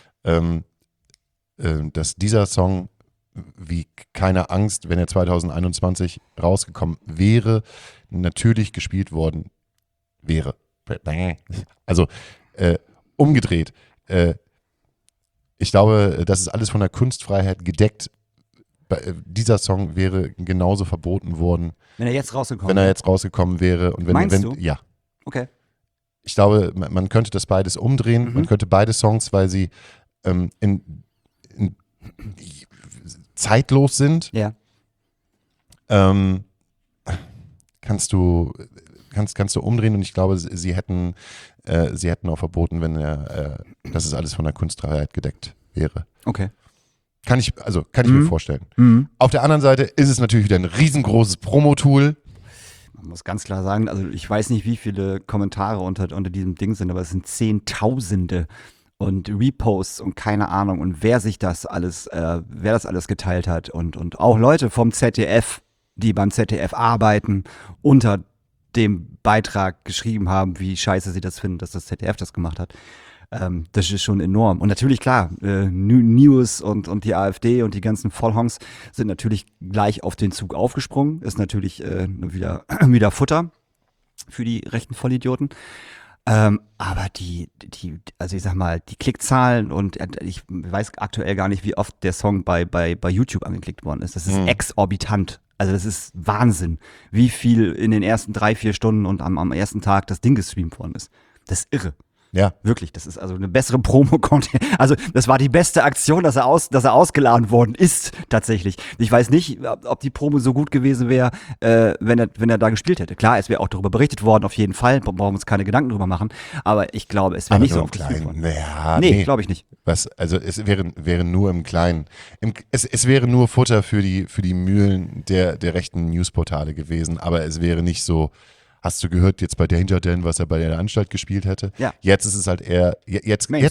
Speaker 2: dass dieser Song wie keine Angst, wenn er 2021 rausgekommen wäre, natürlich gespielt worden wäre. Also umgedreht. Ich glaube, das ist alles von der Kunstfreiheit gedeckt. Dieser Song wäre genauso verboten worden,
Speaker 3: Wenn er jetzt rausgekommen
Speaker 2: wenn er jetzt rausgekommen wäre. Und wenn,
Speaker 3: Meinst
Speaker 2: wenn,
Speaker 3: du?
Speaker 2: Ja.
Speaker 3: Okay.
Speaker 2: ich glaube, man könnte das beides umdrehen. Man könnte beide Songs, weil sie zeitlos sind,
Speaker 3: Ja.
Speaker 2: kannst du umdrehen, und ich glaube, sie hätten auch verboten, wenn dass es alles von der Kunstfreiheit gedeckt wäre.
Speaker 3: Okay.
Speaker 2: Kann ich mir vorstellen. Auf der anderen Seite ist es natürlich wieder ein riesengroßes Promo-Tool.
Speaker 3: Man muss ganz klar sagen, also ich weiß nicht, wie viele Kommentare unter diesem Ding sind, aber es sind Zehntausende und Reposts und keine Ahnung und wer das alles geteilt hat und auch Leute vom ZDF, die beim ZDF arbeiten, unter dem Beitrag geschrieben haben, wie scheiße sie das finden, dass das ZDF das gemacht hat. Das ist schon enorm. Und natürlich, klar, News und die AfD und die ganzen Vollhongs sind natürlich gleich auf den Zug aufgesprungen. Ist natürlich wieder Futter für die rechten Vollidioten. Aber also ich sag mal, die Klickzahlen und ich weiß aktuell gar nicht, wie oft der Song bei YouTube angeklickt worden ist. Das ist exorbitant. Also das ist Wahnsinn, wie viel in den ersten 3-4 Stunden und am ersten Tag das Ding gestreamt worden ist. Das ist irre.
Speaker 2: Ja.
Speaker 3: Wirklich, das ist also eine bessere Promo-Content. Also das war die beste Aktion, dass er ausgeladen worden ist, tatsächlich. Ich weiß nicht, ob die Promo so gut gewesen wäre, wenn er da gespielt hätte. Klar, es wäre auch darüber berichtet worden, auf jeden Fall. Brauchen wir uns keine Gedanken drüber machen. Aber ich glaube, es wäre nicht so oft gespielt worden.
Speaker 2: Naja,
Speaker 3: Nee, glaube ich nicht.
Speaker 2: Also es wäre nur im Kleinen. Es wäre nur Futter für die Mühlen der rechten Newsportale gewesen, aber es wäre nicht so. Hast du gehört jetzt bei Danger Dan, was er bei der Anstalt gespielt hätte?
Speaker 3: Ja.
Speaker 2: Jetzt ist es halt eher, jetzt wird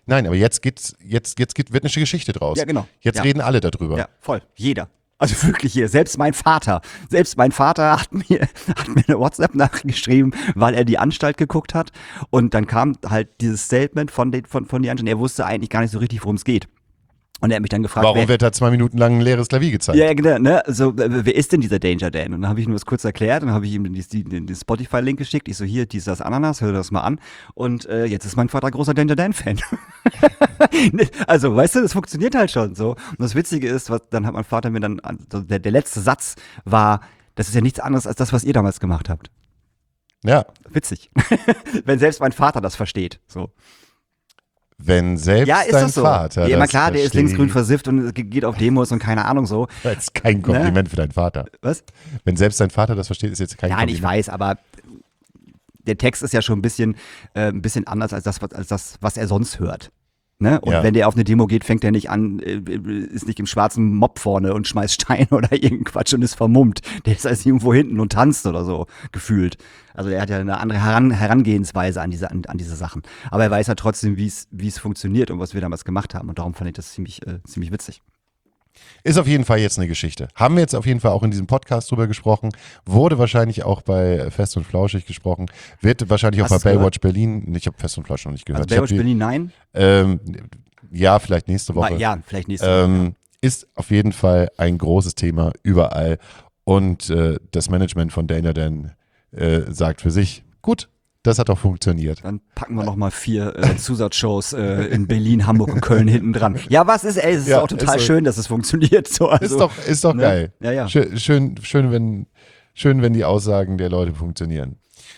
Speaker 2: eine Geschichte draus.
Speaker 3: Ja, genau.
Speaker 2: Jetzt reden alle darüber.
Speaker 3: Ja, voll. Jeder. Also wirklich hier. Selbst mein Vater hat mir eine WhatsApp-Nachricht geschrieben, weil er die Anstalt geguckt hat. Und dann kam halt dieses Statement von der Anstalt. Er wusste eigentlich gar nicht so richtig, worum es geht. Und er hat mich dann gefragt,
Speaker 2: Warum wird da 2 Minuten lang ein leeres Klavier gezeigt?
Speaker 3: Ja, genau, ne? Also, wer ist denn dieser Danger Dan? Und dann habe ich ihm das kurz erklärt, dann habe ich ihm den Spotify-Link geschickt. Ich so, hier, das Ananas, hör das mal an. Und jetzt ist mein Vater großer Danger Dan-Fan. Also, weißt du, das funktioniert halt schon so. Und das Witzige ist, dann hat mein Vater mir dann, also der letzte Satz war, das ist ja nichts anderes als das, was ihr damals gemacht habt.
Speaker 2: Ja.
Speaker 3: Witzig. Wenn selbst mein Vater das versteht, so.
Speaker 2: Wenn selbst
Speaker 3: Ja, ist
Speaker 2: dein
Speaker 3: das so.
Speaker 2: Vater
Speaker 3: Ja, immer
Speaker 2: das
Speaker 3: klar, der ist
Speaker 2: versteht.
Speaker 3: linksgrün versifft und geht auf Demos und keine Ahnung so.
Speaker 2: Das ist kein Kompliment für deinen Vater.
Speaker 3: Was?
Speaker 2: Wenn selbst dein Vater das versteht, ist jetzt kein
Speaker 3: Nein,
Speaker 2: Kompliment.
Speaker 3: ich weiß, aber der Text ist ja schon ein bisschen anders als das, was er sonst hört. Ne? Und
Speaker 2: Ja.
Speaker 3: wenn der auf eine Demo geht, fängt er nicht an, ist nicht im schwarzen Mob vorne und schmeißt Steine oder irgendeinen Quatsch und ist vermummt. Der ist also irgendwo hinten und tanzt oder so, gefühlt. Also er hat ja eine andere Herangehensweise an diese Sachen. Aber er weiß ja trotzdem, wie es funktioniert und was wir damals gemacht haben. Und darum fand ich das ziemlich witzig.
Speaker 2: Ist auf jeden Fall jetzt eine Geschichte. Haben wir jetzt auf jeden Fall auch in diesem Podcast drüber gesprochen. Wurde wahrscheinlich auch bei Fest und Flauschig gesprochen. Wird wahrscheinlich auch
Speaker 3: Hast
Speaker 2: bei
Speaker 3: du
Speaker 2: Baywatch Berlin. Ich habe Fest und Flauschig noch nicht gehört.
Speaker 3: Also Baywatch Berlin, nein?
Speaker 2: Ja, vielleicht nächste Woche.
Speaker 3: Ja, vielleicht nächste Woche.
Speaker 2: Ist auf jeden Fall ein großes Thema überall. Und das Management von Danger Dan sagt für sich, gut, das hat doch funktioniert.
Speaker 3: Dann packen wir nochmal 4 Zusatzshows in Berlin, Hamburg und Köln hinten dran. Ja, es ist
Speaker 2: Ja,
Speaker 3: auch total
Speaker 2: ist so.
Speaker 3: schön, dass es funktioniert. So, also,
Speaker 2: Ist doch
Speaker 3: ne?
Speaker 2: geil.
Speaker 3: Ja, ja.
Speaker 2: Schön, wenn die Aussagen der Leute funktionieren.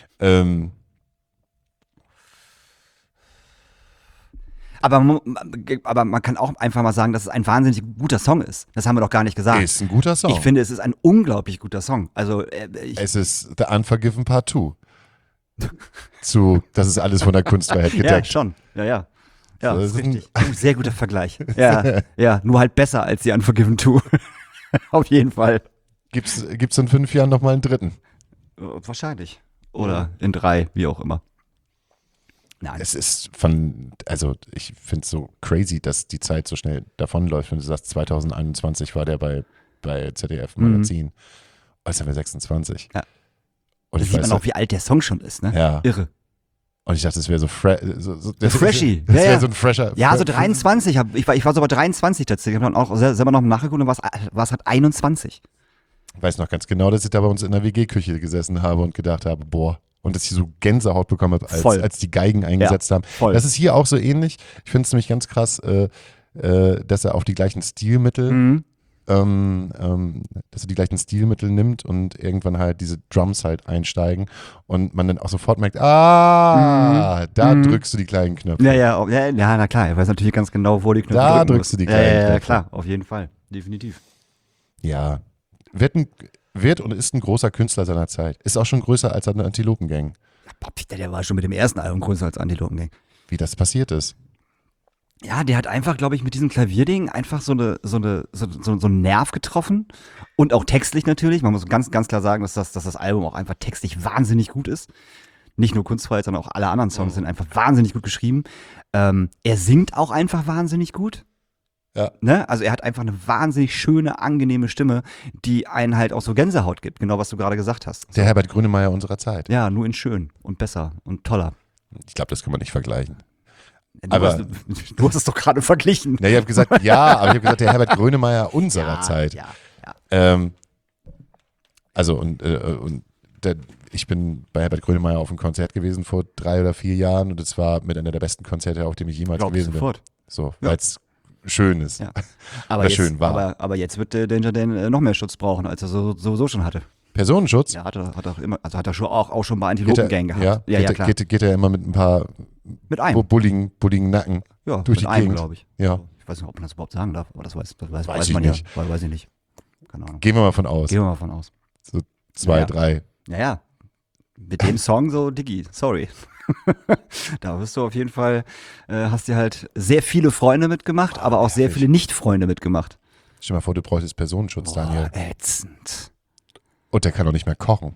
Speaker 3: Aber man kann auch einfach mal sagen, dass es ein wahnsinnig guter Song ist. Das haben wir doch gar nicht gesagt.
Speaker 2: Ist ein guter Song.
Speaker 3: Ich finde, es ist ein unglaublich guter Song. Also
Speaker 2: Es ist The Unforgiven Part 2. Das ist alles von der Kunstfreiheit
Speaker 3: ja,
Speaker 2: gedeckt.
Speaker 3: schon. Ja. Ja,
Speaker 2: So,
Speaker 3: ist
Speaker 2: das ist ein-
Speaker 3: richtig. Sehr guter Vergleich. Ja, nur halt besser als die Unforgiven 2. Auf jeden Fall.
Speaker 2: Gibt's in 5 Jahren nochmal einen dritten?
Speaker 3: Wahrscheinlich. Oder in 3, wie auch immer. Nein.
Speaker 2: Es ist ich finde es so crazy, dass die Zeit so schnell davonläuft. Wenn du sagst, 2021 war der bei ZDF Magazin. Als wir 26.
Speaker 3: Ja.
Speaker 2: Und
Speaker 3: Da
Speaker 2: ich
Speaker 3: sieht
Speaker 2: weiß
Speaker 3: man auch, wie alt der Song schon ist, ne?
Speaker 2: Ja.
Speaker 3: Irre.
Speaker 2: Und ich dachte, das wäre so
Speaker 3: freshy.
Speaker 2: Das
Speaker 3: Ja,
Speaker 2: wäre
Speaker 3: ja.
Speaker 2: so ein fresher.
Speaker 3: Ja, so 23. Ich war so bei 23 tatsächlich. Ich habe dann auch selber noch nachgeguckt und was hat 21.
Speaker 2: Ich weiß noch ganz genau, dass ich da bei uns in der WG-Küche gesessen habe und gedacht habe, boah. Und dass ich so Gänsehaut bekommen habe,
Speaker 3: Voll.
Speaker 2: als die Geigen eingesetzt haben.
Speaker 3: voll.
Speaker 2: Das ist hier auch so ähnlich. Ich finde es nämlich ganz krass, dass er auf die gleichen Stilmittel dass er die gleichen Stilmittel nimmt und irgendwann halt diese Drums halt einsteigen und man dann auch sofort merkt, da drückst du die kleinen Knöpfe.
Speaker 3: Ja, na klar, er weiß natürlich ganz genau, wo die Knöpfe
Speaker 2: Da
Speaker 3: drücken
Speaker 2: drückst
Speaker 3: muss.
Speaker 2: du die kleinen
Speaker 3: Ja,
Speaker 2: Knöpfe.
Speaker 3: klar, auf jeden Fall, definitiv.
Speaker 2: Ja, wird und ist ein großer Künstler seiner Zeit. Ist auch schon größer als eine Antilopengang.
Speaker 3: Der war schon mit dem ersten Album größer als Antilopengang.
Speaker 2: Wie das passiert ist.
Speaker 3: Ja, der hat einfach, glaube ich, mit diesem Klavierding einfach so einen Nerv getroffen und auch textlich natürlich. Man muss ganz, ganz klar sagen, dass das Album auch einfach textlich wahnsinnig gut ist. Nicht nur kunstfrei, sondern auch alle anderen Songs sind einfach wahnsinnig gut geschrieben. Er singt auch einfach wahnsinnig gut.
Speaker 2: Ja.
Speaker 3: Ne? Also er hat einfach eine wahnsinnig schöne, angenehme Stimme, die einen halt auch so Gänsehaut gibt. Genau, was du gerade gesagt hast.
Speaker 2: Der Herbert Grönemeyer unserer Zeit.
Speaker 3: Ja, nur in schön und besser und toller.
Speaker 2: Ich glaube, das kann man nicht vergleichen.
Speaker 3: Du
Speaker 2: Aber-
Speaker 3: du hast es doch gerade verglichen.
Speaker 2: Ja, ich habe gesagt, ja, aber ich habe gesagt, der Herbert Grönemeyer unserer Zeit.
Speaker 3: Ja.
Speaker 2: Ich bin bei Herbert Grönemeyer auf einem Konzert gewesen vor 3 oder 4 Jahren und es war mit einer der besten Konzerte, auf dem ich jemals
Speaker 3: Glaub ich
Speaker 2: gewesen bin.
Speaker 3: sofort.
Speaker 2: So,
Speaker 3: Ja.
Speaker 2: weil es schön ist.
Speaker 3: Ja. Aber,
Speaker 2: Oder
Speaker 3: jetzt,
Speaker 2: schön war.
Speaker 3: aber jetzt wird der Danger Dan noch mehr Schutz brauchen, als er sowieso schon hatte.
Speaker 2: Personenschutz?
Speaker 3: Ja, hat er immer, also hat er schon auch schon bei Antilopengang gehabt.
Speaker 2: Geht er immer mit ein paar
Speaker 3: Mit einem.
Speaker 2: bulligen Nacken
Speaker 3: Ja,
Speaker 2: durch
Speaker 3: mit
Speaker 2: die
Speaker 3: einem,
Speaker 2: Gegend.
Speaker 3: glaube ich.
Speaker 2: Ja.
Speaker 3: So, ich weiß nicht, ob man das überhaupt sagen darf, aber das weiß
Speaker 2: ich
Speaker 3: man
Speaker 2: nicht.
Speaker 3: ja. Weiß ich nicht. Keine Ahnung.
Speaker 2: Gehen wir mal von aus.
Speaker 3: Gehen wir mal von aus.
Speaker 2: So 2,
Speaker 3: Ja.
Speaker 2: 3.
Speaker 3: Naja, mit dem Song so, Diggi, sorry. Da wirst du auf jeden Fall, hast dir halt sehr viele Freunde mitgemacht, aber auch sehr
Speaker 2: nervig.
Speaker 3: viele Nicht-Freunde mitgemacht.
Speaker 2: Stell dir mal vor, du bräuchtest Personenschutz, Daniel.
Speaker 3: Ätzend.
Speaker 2: Und der kann doch nicht mehr kochen.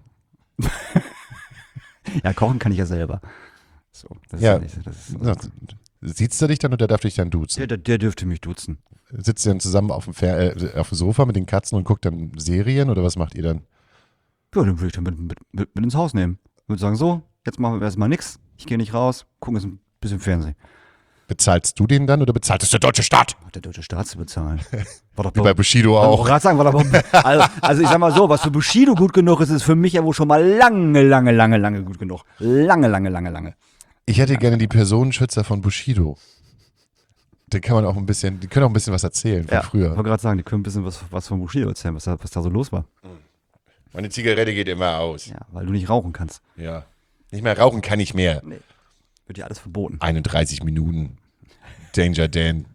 Speaker 3: Ja, kochen kann ich ja selber. So, das
Speaker 2: Ja.
Speaker 3: ist, das ist,
Speaker 2: Ja, sieht's du dich dann oder darf dich dann duzen?
Speaker 3: der dürfte mich duzen.
Speaker 2: Sitzt ihr dann zusammen auf dem Sofa mit den Katzen und guckt dann Serien oder was macht ihr dann?
Speaker 3: Ja, den würde ich dann mit ins Haus nehmen. Würde sagen, so, jetzt machen wir erstmal nix. Ich gehe nicht raus, gucken jetzt ein bisschen Fernsehen.
Speaker 2: Bezahlst du den dann oder bezahlt es der deutsche Staat?
Speaker 3: Hat der deutsche Staat zu bezahlen. War doch
Speaker 2: Wie bei Bushido
Speaker 3: auch.
Speaker 2: auch.
Speaker 3: Gerade sagen, war doch, also ich sag mal so, was für Bushido gut genug ist, ist für mich ja wohl schon mal lange gut genug. Lange.
Speaker 2: Ich hätte gerne die Personenschützer von Bushido. Die können auch ein bisschen was erzählen von
Speaker 3: Ich
Speaker 2: früher.
Speaker 3: wollte gerade sagen, die können ein bisschen was von Bushido erzählen, was da so los war.
Speaker 2: Meine Zigarette geht immer aus.
Speaker 3: Ja, weil du nicht rauchen kannst.
Speaker 2: Ja. Nicht mehr rauchen kann ich mehr.
Speaker 3: Wird dir alles verboten.
Speaker 2: 31 Minuten. Danger Dan.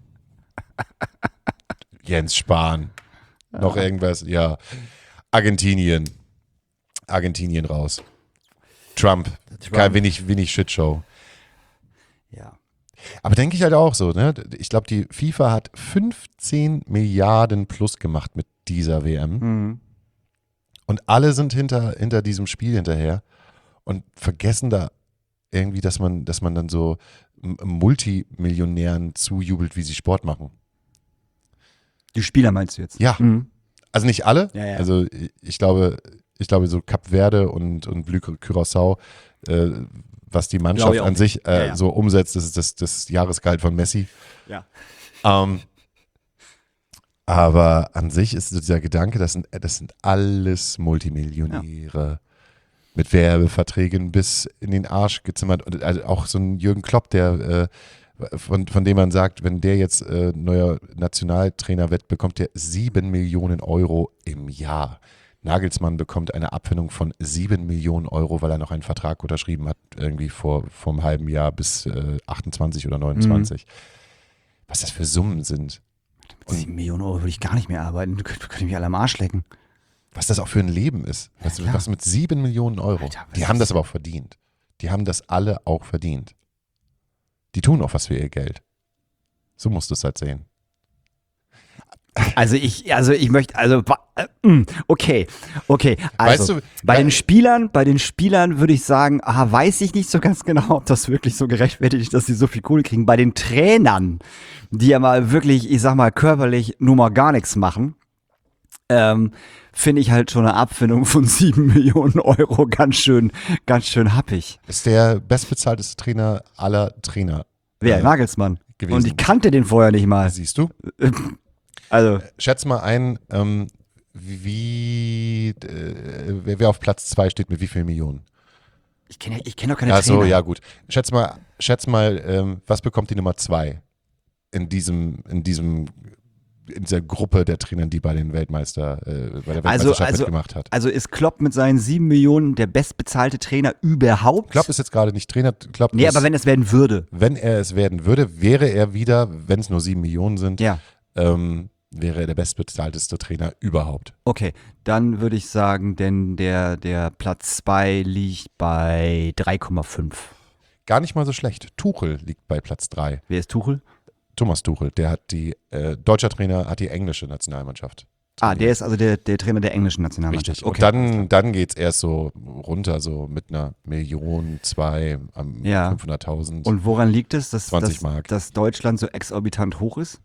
Speaker 2: Jens Spahn. Noch irgendwas? Ja. Argentinien raus. Trump. Wenig Shitshow.
Speaker 3: Ja.
Speaker 2: Aber denke ich halt auch so, ne? Ich glaube, die FIFA hat 15 Milliarden plus gemacht mit dieser WM.
Speaker 3: Mhm.
Speaker 2: Und alle sind hinter diesem Spiel hinterher und vergessen da irgendwie, dass man dann so Multimillionären zujubelt, wie sie Sport machen.
Speaker 3: Die Spieler meinst du jetzt?
Speaker 2: Ja.
Speaker 3: Mhm.
Speaker 2: Also nicht alle.
Speaker 3: Ja.
Speaker 2: Also ich glaube so Kap Verde und Curaçao, was die Mannschaft
Speaker 3: Glaube ich auch
Speaker 2: an sich
Speaker 3: Ja.
Speaker 2: so umsetzt, das ist das Jahresgehalt von Messi.
Speaker 3: Ja.
Speaker 2: Aber an sich ist so dieser Gedanke, das sind alles Multimillionäre mit Werbeverträgen bis in den Arsch gezimmert. Und also auch so ein Jürgen Klopp, der von dem man sagt, wenn der jetzt neuer Nationaltrainer wird, bekommt der 7 Millionen Euro im Jahr. Nagelsmann bekommt eine Abfindung von 7 Millionen Euro, weil er noch einen Vertrag unterschrieben hat, irgendwie vor einem halben Jahr bis 28 oder 29. Was das für Summen sind.
Speaker 3: Mit 7 Millionen Euro würde ich gar nicht mehr arbeiten. Du könntest mich alle am Arsch lecken.
Speaker 2: Was das auch für ein Leben ist. Was mit 7 Millionen Euro.
Speaker 3: Alter, was
Speaker 2: Die haben
Speaker 3: ist-
Speaker 2: das aber auch verdient. Die haben das alle auch verdient. Die tun auch was für ihr Geld. So musst du es halt sehen.
Speaker 3: Also ich möchte, okay. Also,
Speaker 2: Weißt du,
Speaker 3: bei den Spielern würde ich sagen, weiß ich nicht so ganz genau, ob das wirklich so gerechtfertigt ist, dass sie so viel Kohle kriegen. Bei den Trainern, die ja mal wirklich, ich sag mal, körperlich nur mal gar nichts machen, finde ich halt schon eine Abfindung von 7 Millionen Euro ganz schön happig.
Speaker 2: ist der bestbezahlteste Trainer aller Trainer.
Speaker 3: Wer? Nagelsmann.
Speaker 2: gewesen.
Speaker 3: Und ich kannte den vorher nicht mal.
Speaker 2: Siehst du?
Speaker 3: Also,
Speaker 2: Schätz mal ein, wer auf Platz 2 steht mit wie vielen Millionen?
Speaker 3: ich kenn doch keine
Speaker 2: Ach so,
Speaker 3: Trainer.
Speaker 2: ja gut. Schätz mal, was bekommt die Nummer 2 in diesem in dieser Gruppe der Trainer, die bei den bei der Weltmeisterschaft mitgemacht hat.
Speaker 3: Also ist Klopp mit seinen 7 Millionen der bestbezahlte Trainer überhaupt?
Speaker 2: Klopp ist jetzt gerade nicht Trainer. Klopp
Speaker 3: Nee,
Speaker 2: ist,
Speaker 3: aber wenn es werden würde.
Speaker 2: wenn er es werden würde, wäre er wieder, wenn es nur 7 Millionen sind,
Speaker 3: Ja.
Speaker 2: wäre er der bestbezahlteste Trainer überhaupt.
Speaker 3: Okay, dann würde ich sagen, denn der Platz 2 liegt bei 3,5.
Speaker 2: Gar nicht mal so schlecht. Tuchel liegt bei Platz 3.
Speaker 3: Wer ist Tuchel?
Speaker 2: Thomas Tuchel, der hat deutscher Trainer, hat die englische Nationalmannschaft.
Speaker 3: Der ist also der Trainer der englischen Nationalmannschaft.
Speaker 2: Richtig. Und dann geht es erst so runter, so mit einer Million, 2,
Speaker 3: Ja.
Speaker 2: 500.000.
Speaker 3: Und woran liegt es,
Speaker 2: 20 Mark.
Speaker 3: dass Deutschland so exorbitant hoch ist?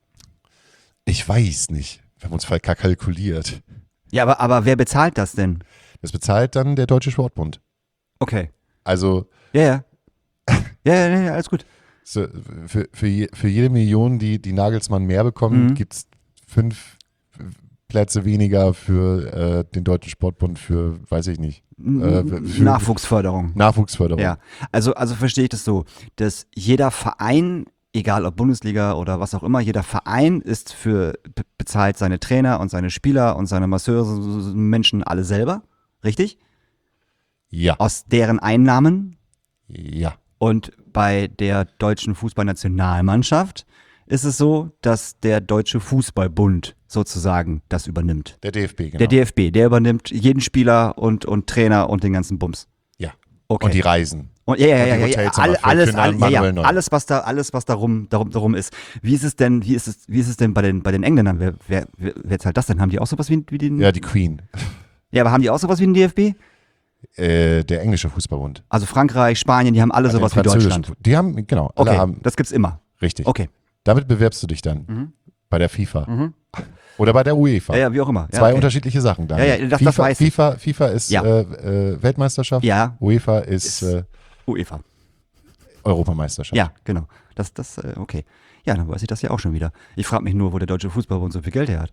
Speaker 2: Ich weiß nicht. Wir haben uns verkalkuliert.
Speaker 3: Ja, aber wer bezahlt das denn?
Speaker 2: Das bezahlt dann der Deutsche Sportbund.
Speaker 3: Okay.
Speaker 2: Also
Speaker 3: Ja. Ja, nee, alles gut.
Speaker 2: so, für jede Million, die Nagelsmann mehr bekommt, gibt es 5 Plätze weniger für den Deutschen Sportbund für, weiß ich nicht. Für
Speaker 3: Nachwuchsförderung.
Speaker 2: Nachwuchsförderung.
Speaker 3: Ja, also verstehe ich das so, dass jeder Verein, egal ob Bundesliga oder was auch immer, jeder Verein bezahlt seine Trainer und seine Spieler und seine Masseure, Menschen alle selber, richtig?
Speaker 2: Ja.
Speaker 3: Aus deren Einnahmen.
Speaker 2: Ja.
Speaker 3: Und bei der deutschen Fußballnationalmannschaft ist es so, dass der Deutsche Fußballbund sozusagen das übernimmt.
Speaker 2: Der DFB, genau.
Speaker 3: Der DFB, der übernimmt jeden Spieler und Trainer und den ganzen Bums.
Speaker 2: Ja.
Speaker 3: Okay.
Speaker 2: Und die Reisen.
Speaker 3: Und
Speaker 2: Und die Hotelzimmer für Manuel Neuer.
Speaker 3: alles, was darum ist. Wie ist es denn bei den Engländern? Wer zahlt das denn? Haben die auch sowas wie den?
Speaker 2: Ja, die Queen.
Speaker 3: Ja, aber haben die auch sowas wie den DFB?
Speaker 2: Der englische Fußballbund.
Speaker 3: Also Frankreich, Spanien, die haben alle sowas wie Deutschland.
Speaker 2: Die haben, genau, alle
Speaker 3: Okay,
Speaker 2: haben.
Speaker 3: das gibt's immer.
Speaker 2: Richtig.
Speaker 3: Okay.
Speaker 2: Damit bewerbst du dich dann bei der FIFA. Oder bei der UEFA.
Speaker 3: Ja, wie auch immer. Ja,
Speaker 2: Zwei
Speaker 3: okay.
Speaker 2: unterschiedliche Sachen dann.
Speaker 3: Ja, das weiß ich.
Speaker 2: FIFA ist
Speaker 3: Ja.
Speaker 2: Weltmeisterschaft.
Speaker 3: Ja.
Speaker 2: UEFA ist
Speaker 3: UEFA.
Speaker 2: Europameisterschaft.
Speaker 3: Ja, genau. Okay. Ja, dann weiß ich das ja auch schon wieder. Ich frage mich nur, wo der Deutsche Fußballbund so viel Geld her hat.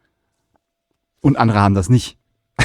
Speaker 3: Und andere haben das nicht.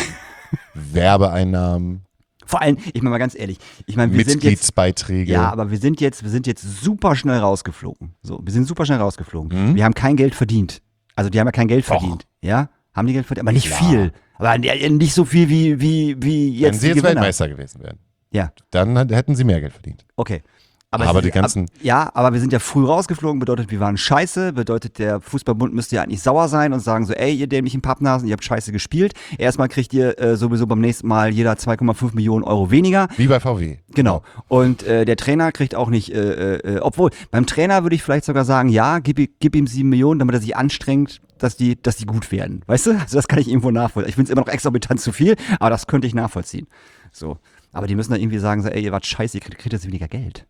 Speaker 2: Werbeeinnahmen,
Speaker 3: Vor allem, ich meine mal ganz ehrlich, wir sind jetzt,
Speaker 2: Mitgliedsbeiträge.
Speaker 3: ja, aber wir sind jetzt super schnell rausgeflogen. So, wir sind super schnell rausgeflogen. Wir haben kein Geld verdient. Also die haben ja kein Geld verdient. Ja, haben die Geld verdient, aber nicht viel. Aber nicht so viel wie jetzt
Speaker 2: Wenn sie
Speaker 3: die
Speaker 2: jetzt
Speaker 3: Gewinner.
Speaker 2: Weltmeister gewesen wären,
Speaker 3: Ja,
Speaker 2: dann hätten sie mehr Geld verdient.
Speaker 3: okay.
Speaker 2: Aber die ganzen-
Speaker 3: aber wir sind ja früh rausgeflogen, bedeutet, wir waren scheiße, bedeutet, der Fußballbund müsste ja eigentlich sauer sein und sagen so, ey, ihr dämlichen Pappnasen, ihr habt scheiße gespielt. Erstmal kriegt ihr sowieso beim nächsten Mal jeder 2,5 Millionen Euro weniger.
Speaker 2: Wie bei VW.
Speaker 3: Genau. Und der Trainer kriegt auch nicht, obwohl, beim Trainer würde ich vielleicht sogar sagen, ja, gib ihm 7 Millionen, damit er sich anstrengt, dass die gut werden. Weißt du? Also das kann ich irgendwo nachvollziehen. Ich finde es immer noch exorbitant zu viel, aber das könnte ich nachvollziehen. So. Aber die müssen dann irgendwie sagen, so, ey, ihr wart scheiße, ihr kriegt jetzt weniger Geld.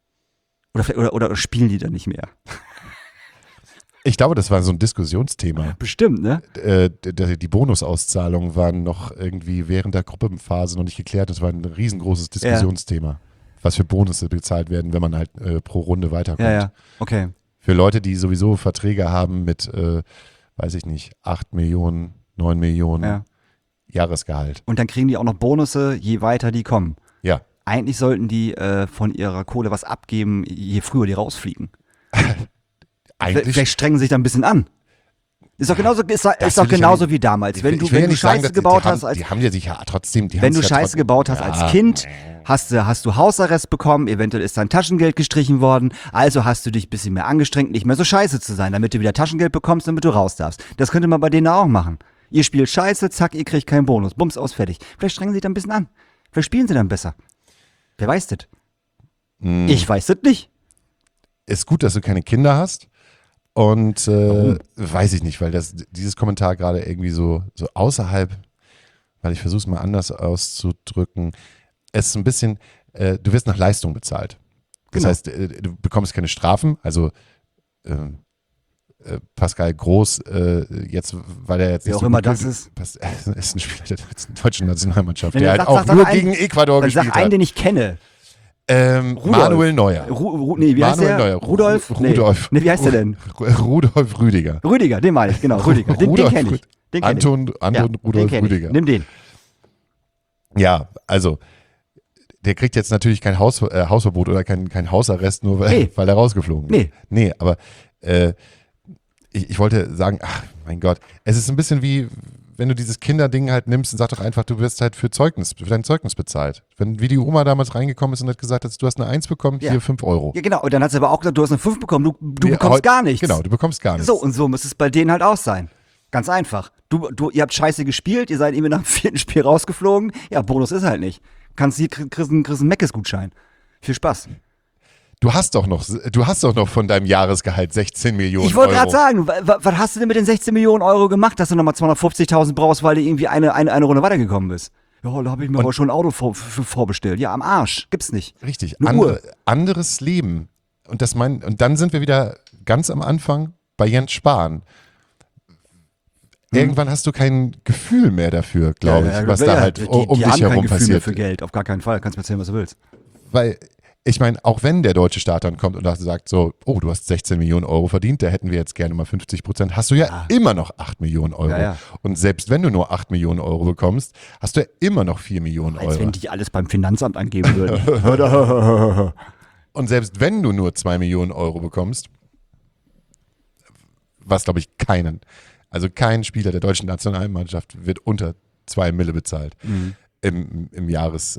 Speaker 3: Oder spielen die dann nicht mehr?
Speaker 2: Ich glaube, das war so ein Diskussionsthema.
Speaker 3: Bestimmt, ne?
Speaker 2: Die Bonusauszahlungen waren noch irgendwie während der Gruppenphase noch nicht geklärt. Das war ein riesengroßes Diskussionsthema. Was für Bonusse bezahlt werden, wenn man halt pro Runde weiterkommt.
Speaker 3: Ja. Okay.
Speaker 2: Für Leute, die sowieso Verträge haben mit, weiß ich nicht, 8 Millionen, 9 Millionen
Speaker 3: Ja.
Speaker 2: Jahresgehalt.
Speaker 3: Und dann kriegen die auch noch Bonusse, je weiter die kommen.
Speaker 2: Ja.
Speaker 3: Eigentlich sollten die von ihrer Kohle was abgeben, je früher die rausfliegen.
Speaker 2: Eigentlich.
Speaker 3: Vielleicht strengen sie sich da ein bisschen an. Ist doch genauso, ist doch
Speaker 2: will ich ja
Speaker 3: genauso
Speaker 2: nicht-
Speaker 3: wie damals. Wenn du
Speaker 2: Ich will ja nicht sagen,
Speaker 3: Scheiße
Speaker 2: dass
Speaker 3: gebaut
Speaker 2: die
Speaker 3: hast als
Speaker 2: Die haben ja sich ja trotzdem.
Speaker 3: Wenn du Scheiße gebaut hast als Kind, hast du Hausarrest bekommen, eventuell ist dein Taschengeld gestrichen worden, also hast du dich ein bisschen mehr angestrengt, nicht mehr so scheiße zu sein, damit du wieder Taschengeld bekommst, damit du raus darfst. Das könnte man bei denen auch machen. Ihr spielt Scheiße, zack, ihr kriegt keinen Bonus. Bums, aus, fertig. Vielleicht strengen sie sich da ein bisschen an. Vielleicht spielen sie dann besser. Wer weiß das? Ich weiß das nicht.
Speaker 2: Ist gut, dass du keine Kinder hast. Und weiß ich nicht, weil dieses Kommentar gerade irgendwie so außerhalb, weil ich versuche es mal anders auszudrücken, es ist ein bisschen, du wirst nach Leistung bezahlt. Das
Speaker 3: Genau.
Speaker 2: heißt, du bekommst keine Strafen, also Pascal Groß, jetzt, weil er jetzt
Speaker 3: Wer
Speaker 2: nicht
Speaker 3: auch
Speaker 2: so
Speaker 3: immer
Speaker 2: gut
Speaker 3: das ist.
Speaker 2: ist ein Spieler der deutschen Nationalmannschaft,
Speaker 3: Dann
Speaker 2: der halt
Speaker 3: sag-
Speaker 2: auch
Speaker 3: sag
Speaker 2: nur
Speaker 3: einen-
Speaker 2: gegen Ecuador
Speaker 3: Dann
Speaker 2: gespielt
Speaker 3: sag einen,
Speaker 2: hat.
Speaker 3: den ich kenne.
Speaker 2: Manuel Neuer.
Speaker 3: Wie heißt
Speaker 2: Manuel
Speaker 3: der?
Speaker 2: Neuer.
Speaker 3: Rudolf?
Speaker 2: Rudolf.
Speaker 3: Nee, wie heißt der denn?
Speaker 2: Rudolf Rüdiger.
Speaker 3: Rüdiger, den meine ich, genau. Rüdiger. Den
Speaker 2: Rudolf
Speaker 3: kenne ich. Den kenn ich.
Speaker 2: Anton
Speaker 3: Ja,
Speaker 2: Rudolf
Speaker 3: den kenn ich.
Speaker 2: Rüdiger.
Speaker 3: Nimm den.
Speaker 2: Ja, also der kriegt jetzt natürlich kein Hausverbot oder kein Hausarrest, nur weil er rausgeflogen ist.
Speaker 3: Nee.
Speaker 2: Nee, aber ich wollte sagen, ach mein Gott, es ist ein bisschen wie, wenn du dieses Kinderding halt nimmst und sag doch einfach, du wirst halt für dein Zeugnis bezahlt. Wie die Oma damals reingekommen ist und hat gesagt, du hast eine 1 bekommen, hier 5 Euro.
Speaker 3: Ja, genau. Und dann hat sie aber auch gesagt, du hast eine 5 bekommen, du bekommst gar nichts.
Speaker 2: Genau, du bekommst gar nichts.
Speaker 3: So, und so muss es bei denen halt auch sein. Ganz einfach. Ihr habt scheiße gespielt, ihr seid irgendwie nach dem 4. Spiel rausgeflogen. Ja, Bonus ist halt nicht. Kriegst einen Meckes-Gutschein. Viel Spaß.
Speaker 2: Du hast doch noch von deinem Jahresgehalt 16 Millionen Euro.
Speaker 3: Ich wollte gerade sagen, was hast du denn mit den 16 Millionen Euro gemacht, dass du nochmal 250.000 brauchst, weil du irgendwie eine Runde weitergekommen bist? Ja, da habe ich mir aber schon ein Auto vorbestellt. Ja, am Arsch. Gibt's nicht.
Speaker 2: Richtig.
Speaker 3: Eine
Speaker 2: Anderes Leben. Und dann sind wir wieder ganz am Anfang bei Jens Spahn. Irgendwann hast du kein Gefühl mehr dafür, glaube ich, was da halt um dich herum
Speaker 3: passiert. Gefühl mehr für Geld, auf gar keinen Fall. Kannst mir erzählen, was du willst.
Speaker 2: Weil, ich meine, auch wenn der deutsche Staat dann kommt und sagt so, oh, du hast 16 Millionen Euro verdient, da hätten wir jetzt gerne mal 50%, hast du ja immer noch 8 Millionen Euro.
Speaker 3: Ja.
Speaker 2: Und selbst wenn du nur 8 Millionen Euro bekommst, hast du ja immer noch 4 Millionen Euro.
Speaker 3: Als wenn die alles beim Finanzamt angeben würden.
Speaker 2: Und selbst wenn du nur 2 Millionen Euro bekommst, was glaube ich kein Spieler der deutschen Nationalmannschaft wird unter 2 Mille bezahlt im Jahres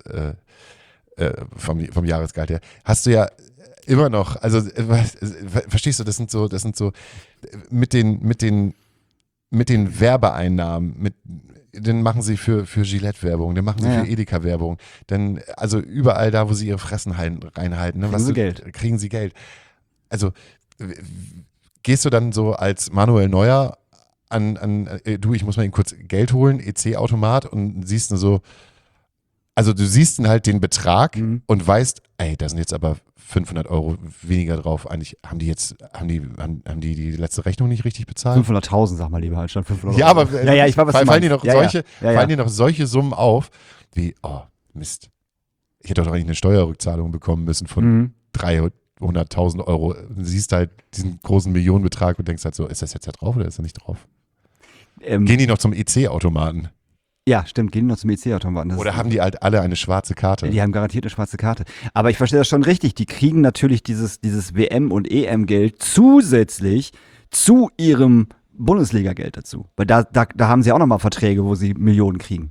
Speaker 2: vom Jahresgehalt her. Hast du ja immer noch, also verstehst du, das sind so mit den Werbeeinnahmen, dann machen sie für Gillette-Werbung, dann machen sie für Edeka-Werbung, dann also überall da, wo sie ihre Fressen reinhalten, ne, kriegen sie Geld. Also gehst du dann so als Manuel Neuer ich muss mal eben kurz Geld holen, EC-Automat und siehst nur so, also du siehst dann halt den Betrag und weißt, ey, da sind jetzt aber 500 Euro weniger drauf. Eigentlich haben die letzte Rechnung nicht richtig bezahlt?
Speaker 3: 500.000, sag mal lieber, halt statt 500 Euro.
Speaker 2: Ja, aber
Speaker 3: ich weiß, was
Speaker 2: fallen dir noch
Speaker 3: fallen
Speaker 2: dir noch solche Summen auf, wie, oh, Mist. Ich hätte doch eigentlich eine Steuerrückzahlung bekommen müssen von 300.000 Euro. Du siehst halt diesen großen Millionenbetrag und denkst halt so, ist das jetzt da drauf oder ist er nicht drauf? Gehen die noch zum EC-Automaten?
Speaker 3: Ja, stimmt, gehen die noch zum EC-Automaten.
Speaker 2: Oder haben die halt alle eine schwarze Karte?
Speaker 3: Die haben garantiert eine schwarze Karte. Aber ich verstehe das schon richtig. Die kriegen natürlich dieses WM- und EM-Geld zusätzlich zu ihrem Bundesliga-Geld dazu. Weil da haben sie auch nochmal Verträge, wo sie Millionen kriegen.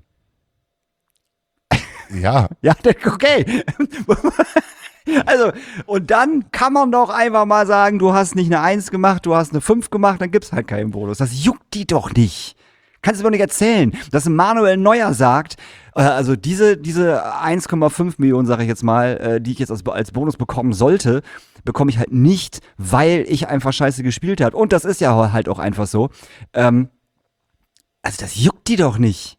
Speaker 2: Ja.
Speaker 3: Ja, okay. Also, und dann kann man doch einfach mal sagen, du hast nicht eine 1 gemacht, du hast eine 5 gemacht, dann gibt's halt keinen Bonus. Das juckt die doch nicht. Kannst du mir doch nicht erzählen, dass Manuel Neuer sagt, also diese 1,5 Millionen, sage ich jetzt mal, die ich jetzt als Bonus bekommen sollte, bekomme ich halt nicht, weil ich einfach scheiße gespielt habe. Und das ist ja halt auch einfach so. Also das juckt die doch nicht.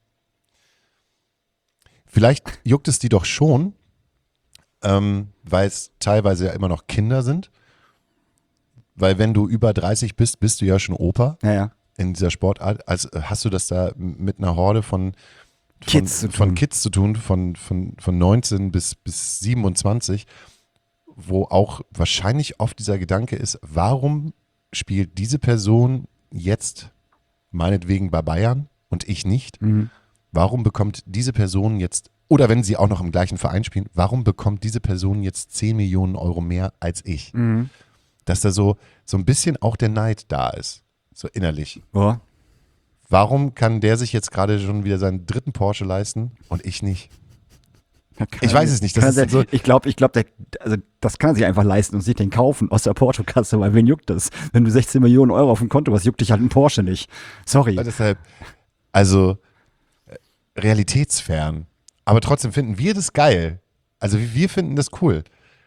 Speaker 2: Vielleicht juckt es die doch schon, weil es teilweise ja immer noch Kinder sind. Weil wenn du über 30 bist, bist du ja schon Opa.
Speaker 3: Ja.
Speaker 2: In dieser Sportart. Also hast du das da mit einer Horde von
Speaker 3: Kids
Speaker 2: zu tun, von 19 bis 27, wo auch wahrscheinlich oft dieser Gedanke ist, warum spielt diese Person jetzt meinetwegen bei Bayern und ich nicht? Warum bekommt diese Person jetzt, oder wenn sie auch noch im gleichen Verein spielen, warum bekommt diese Person jetzt 10 Millionen Euro mehr als ich? Dass da so ein bisschen auch der Neid da ist. So innerlich.
Speaker 3: Ja.
Speaker 2: Warum kann der sich jetzt gerade schon wieder seinen 3. Porsche leisten und ich nicht? Ich weiß es nicht. Das ist so.
Speaker 3: Ich glaube, das kann er sich einfach leisten und sich den kaufen aus der Portokasse, weil wen juckt das? Wenn du 16 Millionen Euro auf dem Konto hast, juckt dich halt ein Porsche nicht. Sorry.
Speaker 2: Deshalb, also realitätsfern. Aber trotzdem finden wir das geil. Also wir finden das cool.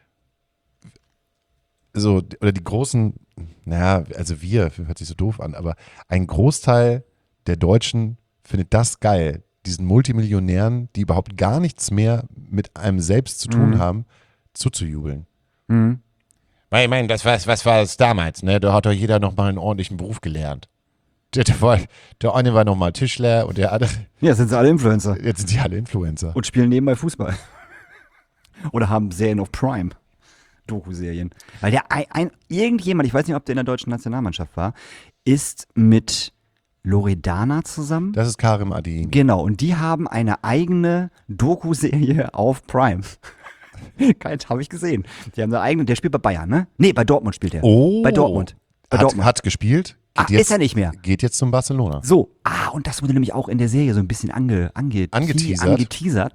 Speaker 2: So, oder die großen, also hört sich so doof an, aber ein Großteil der Deutschen findet das geil, diesen Multimillionären, die überhaupt gar nichts mehr mit einem selbst zu tun haben, zuzujubeln. Weil ich meine, was war das damals, ne? Da hat doch jeder noch mal einen ordentlichen Beruf gelernt. Der eine war noch mal Tischler und der andere.
Speaker 3: Ja, jetzt sind sie alle Influencer.
Speaker 2: Jetzt sind sie alle Influencer.
Speaker 3: Und spielen nebenbei Fußball. Oder haben Serien auf Prime. Doku-Serien. Weil irgendjemand, ich weiß nicht, ob der in der deutschen Nationalmannschaft war, ist mit Loredana zusammen.
Speaker 2: Das ist Karim Adeyemi.
Speaker 3: Genau, und die haben eine eigene Doku-Serie auf Prime. Keins habe ich gesehen. Die haben eine eigene, der spielt bei Bayern, ne? Nee, bei Dortmund spielt er.
Speaker 2: Oh.
Speaker 3: Bei Dortmund.
Speaker 2: Hat gespielt?
Speaker 3: ist er nicht mehr.
Speaker 2: Geht jetzt zum Barcelona.
Speaker 3: So, und das wurde nämlich auch in der Serie so ein bisschen angeteasert.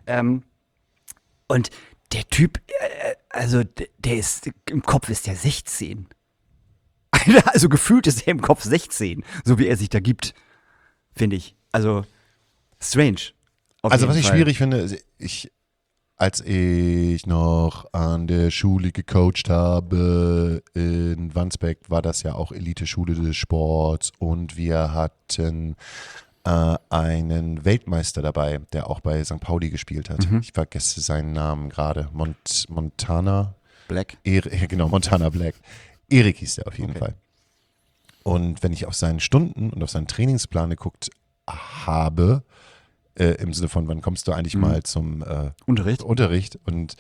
Speaker 3: Und der Typ, also der ist, im Kopf ist der 16. Also gefühlt ist er im Kopf 16, so wie er sich da gibt, finde ich. Also strange.
Speaker 2: Also was ich schwierig finde, als ich noch an der Schule gecoacht habe in Wandsbek, war das ja auch Elite-Schule des Sports und wir hatten einen Weltmeister dabei, der auch bei St. Pauli gespielt hat. Ich vergesse seinen Namen gerade. Montana
Speaker 3: Black.
Speaker 2: Genau, Montana Black. Erik hieß der auf jeden Fall. Und wenn ich auf seinen Stunden und auf seinen Trainingsplan geguckt habe, im Sinne von, wann kommst du eigentlich mal zum Unterricht und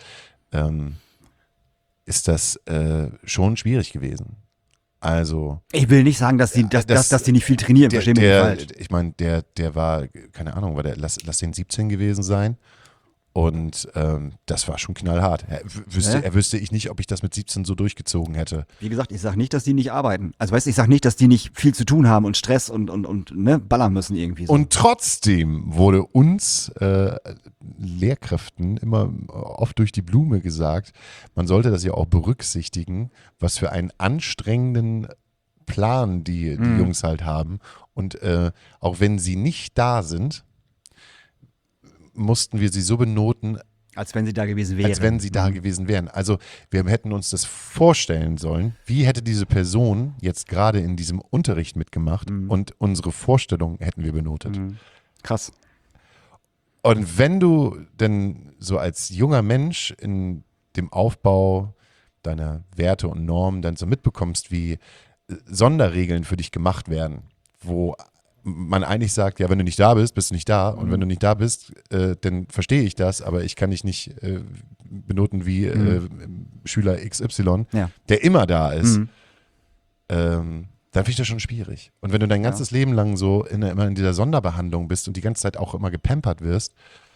Speaker 2: ist das schon schwierig gewesen. Also
Speaker 3: ich will nicht sagen, dass die nicht viel trainieren, versteh mich nicht falsch.
Speaker 2: Ich meine, der war, keine Ahnung, lass den 17 gewesen sein. Und das war schon knallhart. Wüsste ich nicht, ob ich das mit 17 so durchgezogen hätte.
Speaker 3: Wie gesagt, ich sage nicht, dass die nicht arbeiten. Also weißt du, ich sage nicht, dass die nicht viel zu tun haben und Stress und ne, ballern müssen irgendwie so.
Speaker 2: Und trotzdem wurde uns Lehrkräften immer oft durch die Blume gesagt, man sollte das ja auch berücksichtigen, was für einen anstrengenden Plan die Jungs halt haben. Und auch wenn sie nicht da sind, mussten wir sie so benoten,
Speaker 3: als wenn sie da gewesen wären.
Speaker 2: Also wir hätten uns das vorstellen sollen, wie hätte diese Person jetzt gerade in diesem Unterricht mitgemacht und unsere Vorstellung hätten wir benotet.
Speaker 3: Krass.
Speaker 2: Und wenn du denn so als junger Mensch in dem Aufbau deiner Werte und Normen dann so mitbekommst, wie Sonderregeln für dich gemacht werden, wo man eigentlich sagt, ja, wenn du nicht da bist, bist du nicht da. Und wenn du nicht da bist, dann verstehe ich das, aber ich kann dich nicht benoten wie Schüler XY, der immer da ist. Dann finde ich das schon schwierig. Und wenn du dein ganzes Leben lang so immer in dieser Sonderbehandlung bist und die ganze Zeit auch immer gepampert wirst,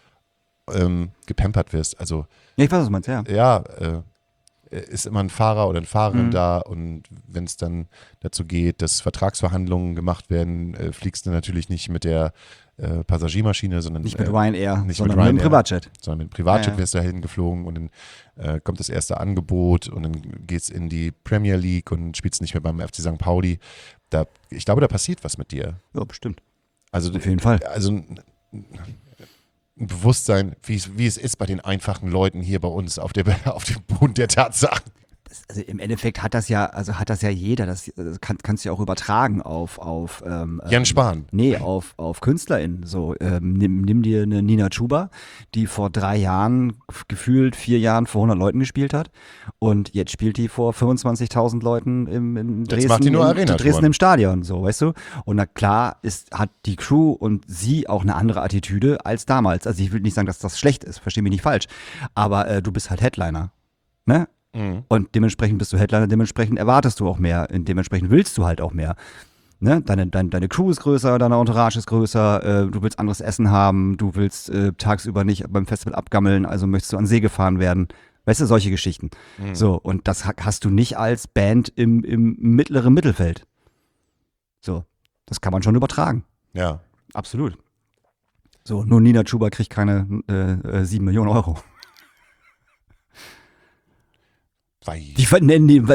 Speaker 2: also
Speaker 3: ja, ich weiß, was du meinst, ja.
Speaker 2: Ja, ist immer ein Fahrer oder eine Fahrerin da und wenn es dann dazu geht, dass Vertragsverhandlungen gemacht werden, fliegst du natürlich nicht mit der Passagiermaschine, sondern
Speaker 3: nicht mit Ryanair, sondern
Speaker 2: mit
Speaker 3: dem Privatjet.
Speaker 2: Sondern mit dem Privatjet wirst du dahin geflogen und dann kommt das erste Angebot und dann geht's in die Premier League und spielst nicht mehr beim FC St. Pauli. Ich glaube, da passiert was mit dir.
Speaker 3: Ja, bestimmt.
Speaker 2: Also
Speaker 3: auf jeden Fall.
Speaker 2: Also ein Bewusstsein, wie es ist bei den einfachen Leuten hier bei uns auf dem Boden der Tatsachen.
Speaker 3: Also im Endeffekt hat das ja jeder, das kannst du ja auch übertragen auf
Speaker 2: Jan Spahn.
Speaker 3: Nee, auf KünstlerInnen. So, nimm dir eine Nina Chuba, die vor 3 Jahren, gefühlt 4 Jahren vor 100 Leuten gespielt hat und jetzt spielt die vor 25.000 Leuten in Dresden,
Speaker 2: macht die nur
Speaker 3: Dresden im Stadion, so, weißt du? Und na klar hat die Crew und sie auch eine andere Attitüde als damals. Also ich will nicht sagen, dass das schlecht ist, versteh mich nicht falsch, aber du bist halt Headliner, ne? Und dementsprechend bist du Headliner, dementsprechend erwartest du auch mehr, dementsprechend willst du halt auch mehr. Ne? Deine Crew ist größer, deine Entourage ist größer, du willst anderes Essen haben, du willst tagsüber nicht beim Festival abgammeln, also möchtest du an den See gefahren werden. Weißt du, solche Geschichten. So, und das hast du nicht als Band im mittleren Mittelfeld. So, das kann man schon übertragen.
Speaker 2: Ja.
Speaker 3: Absolut. So, nur Nina Chuba kriegt keine 7 Millionen Euro. Da brauchen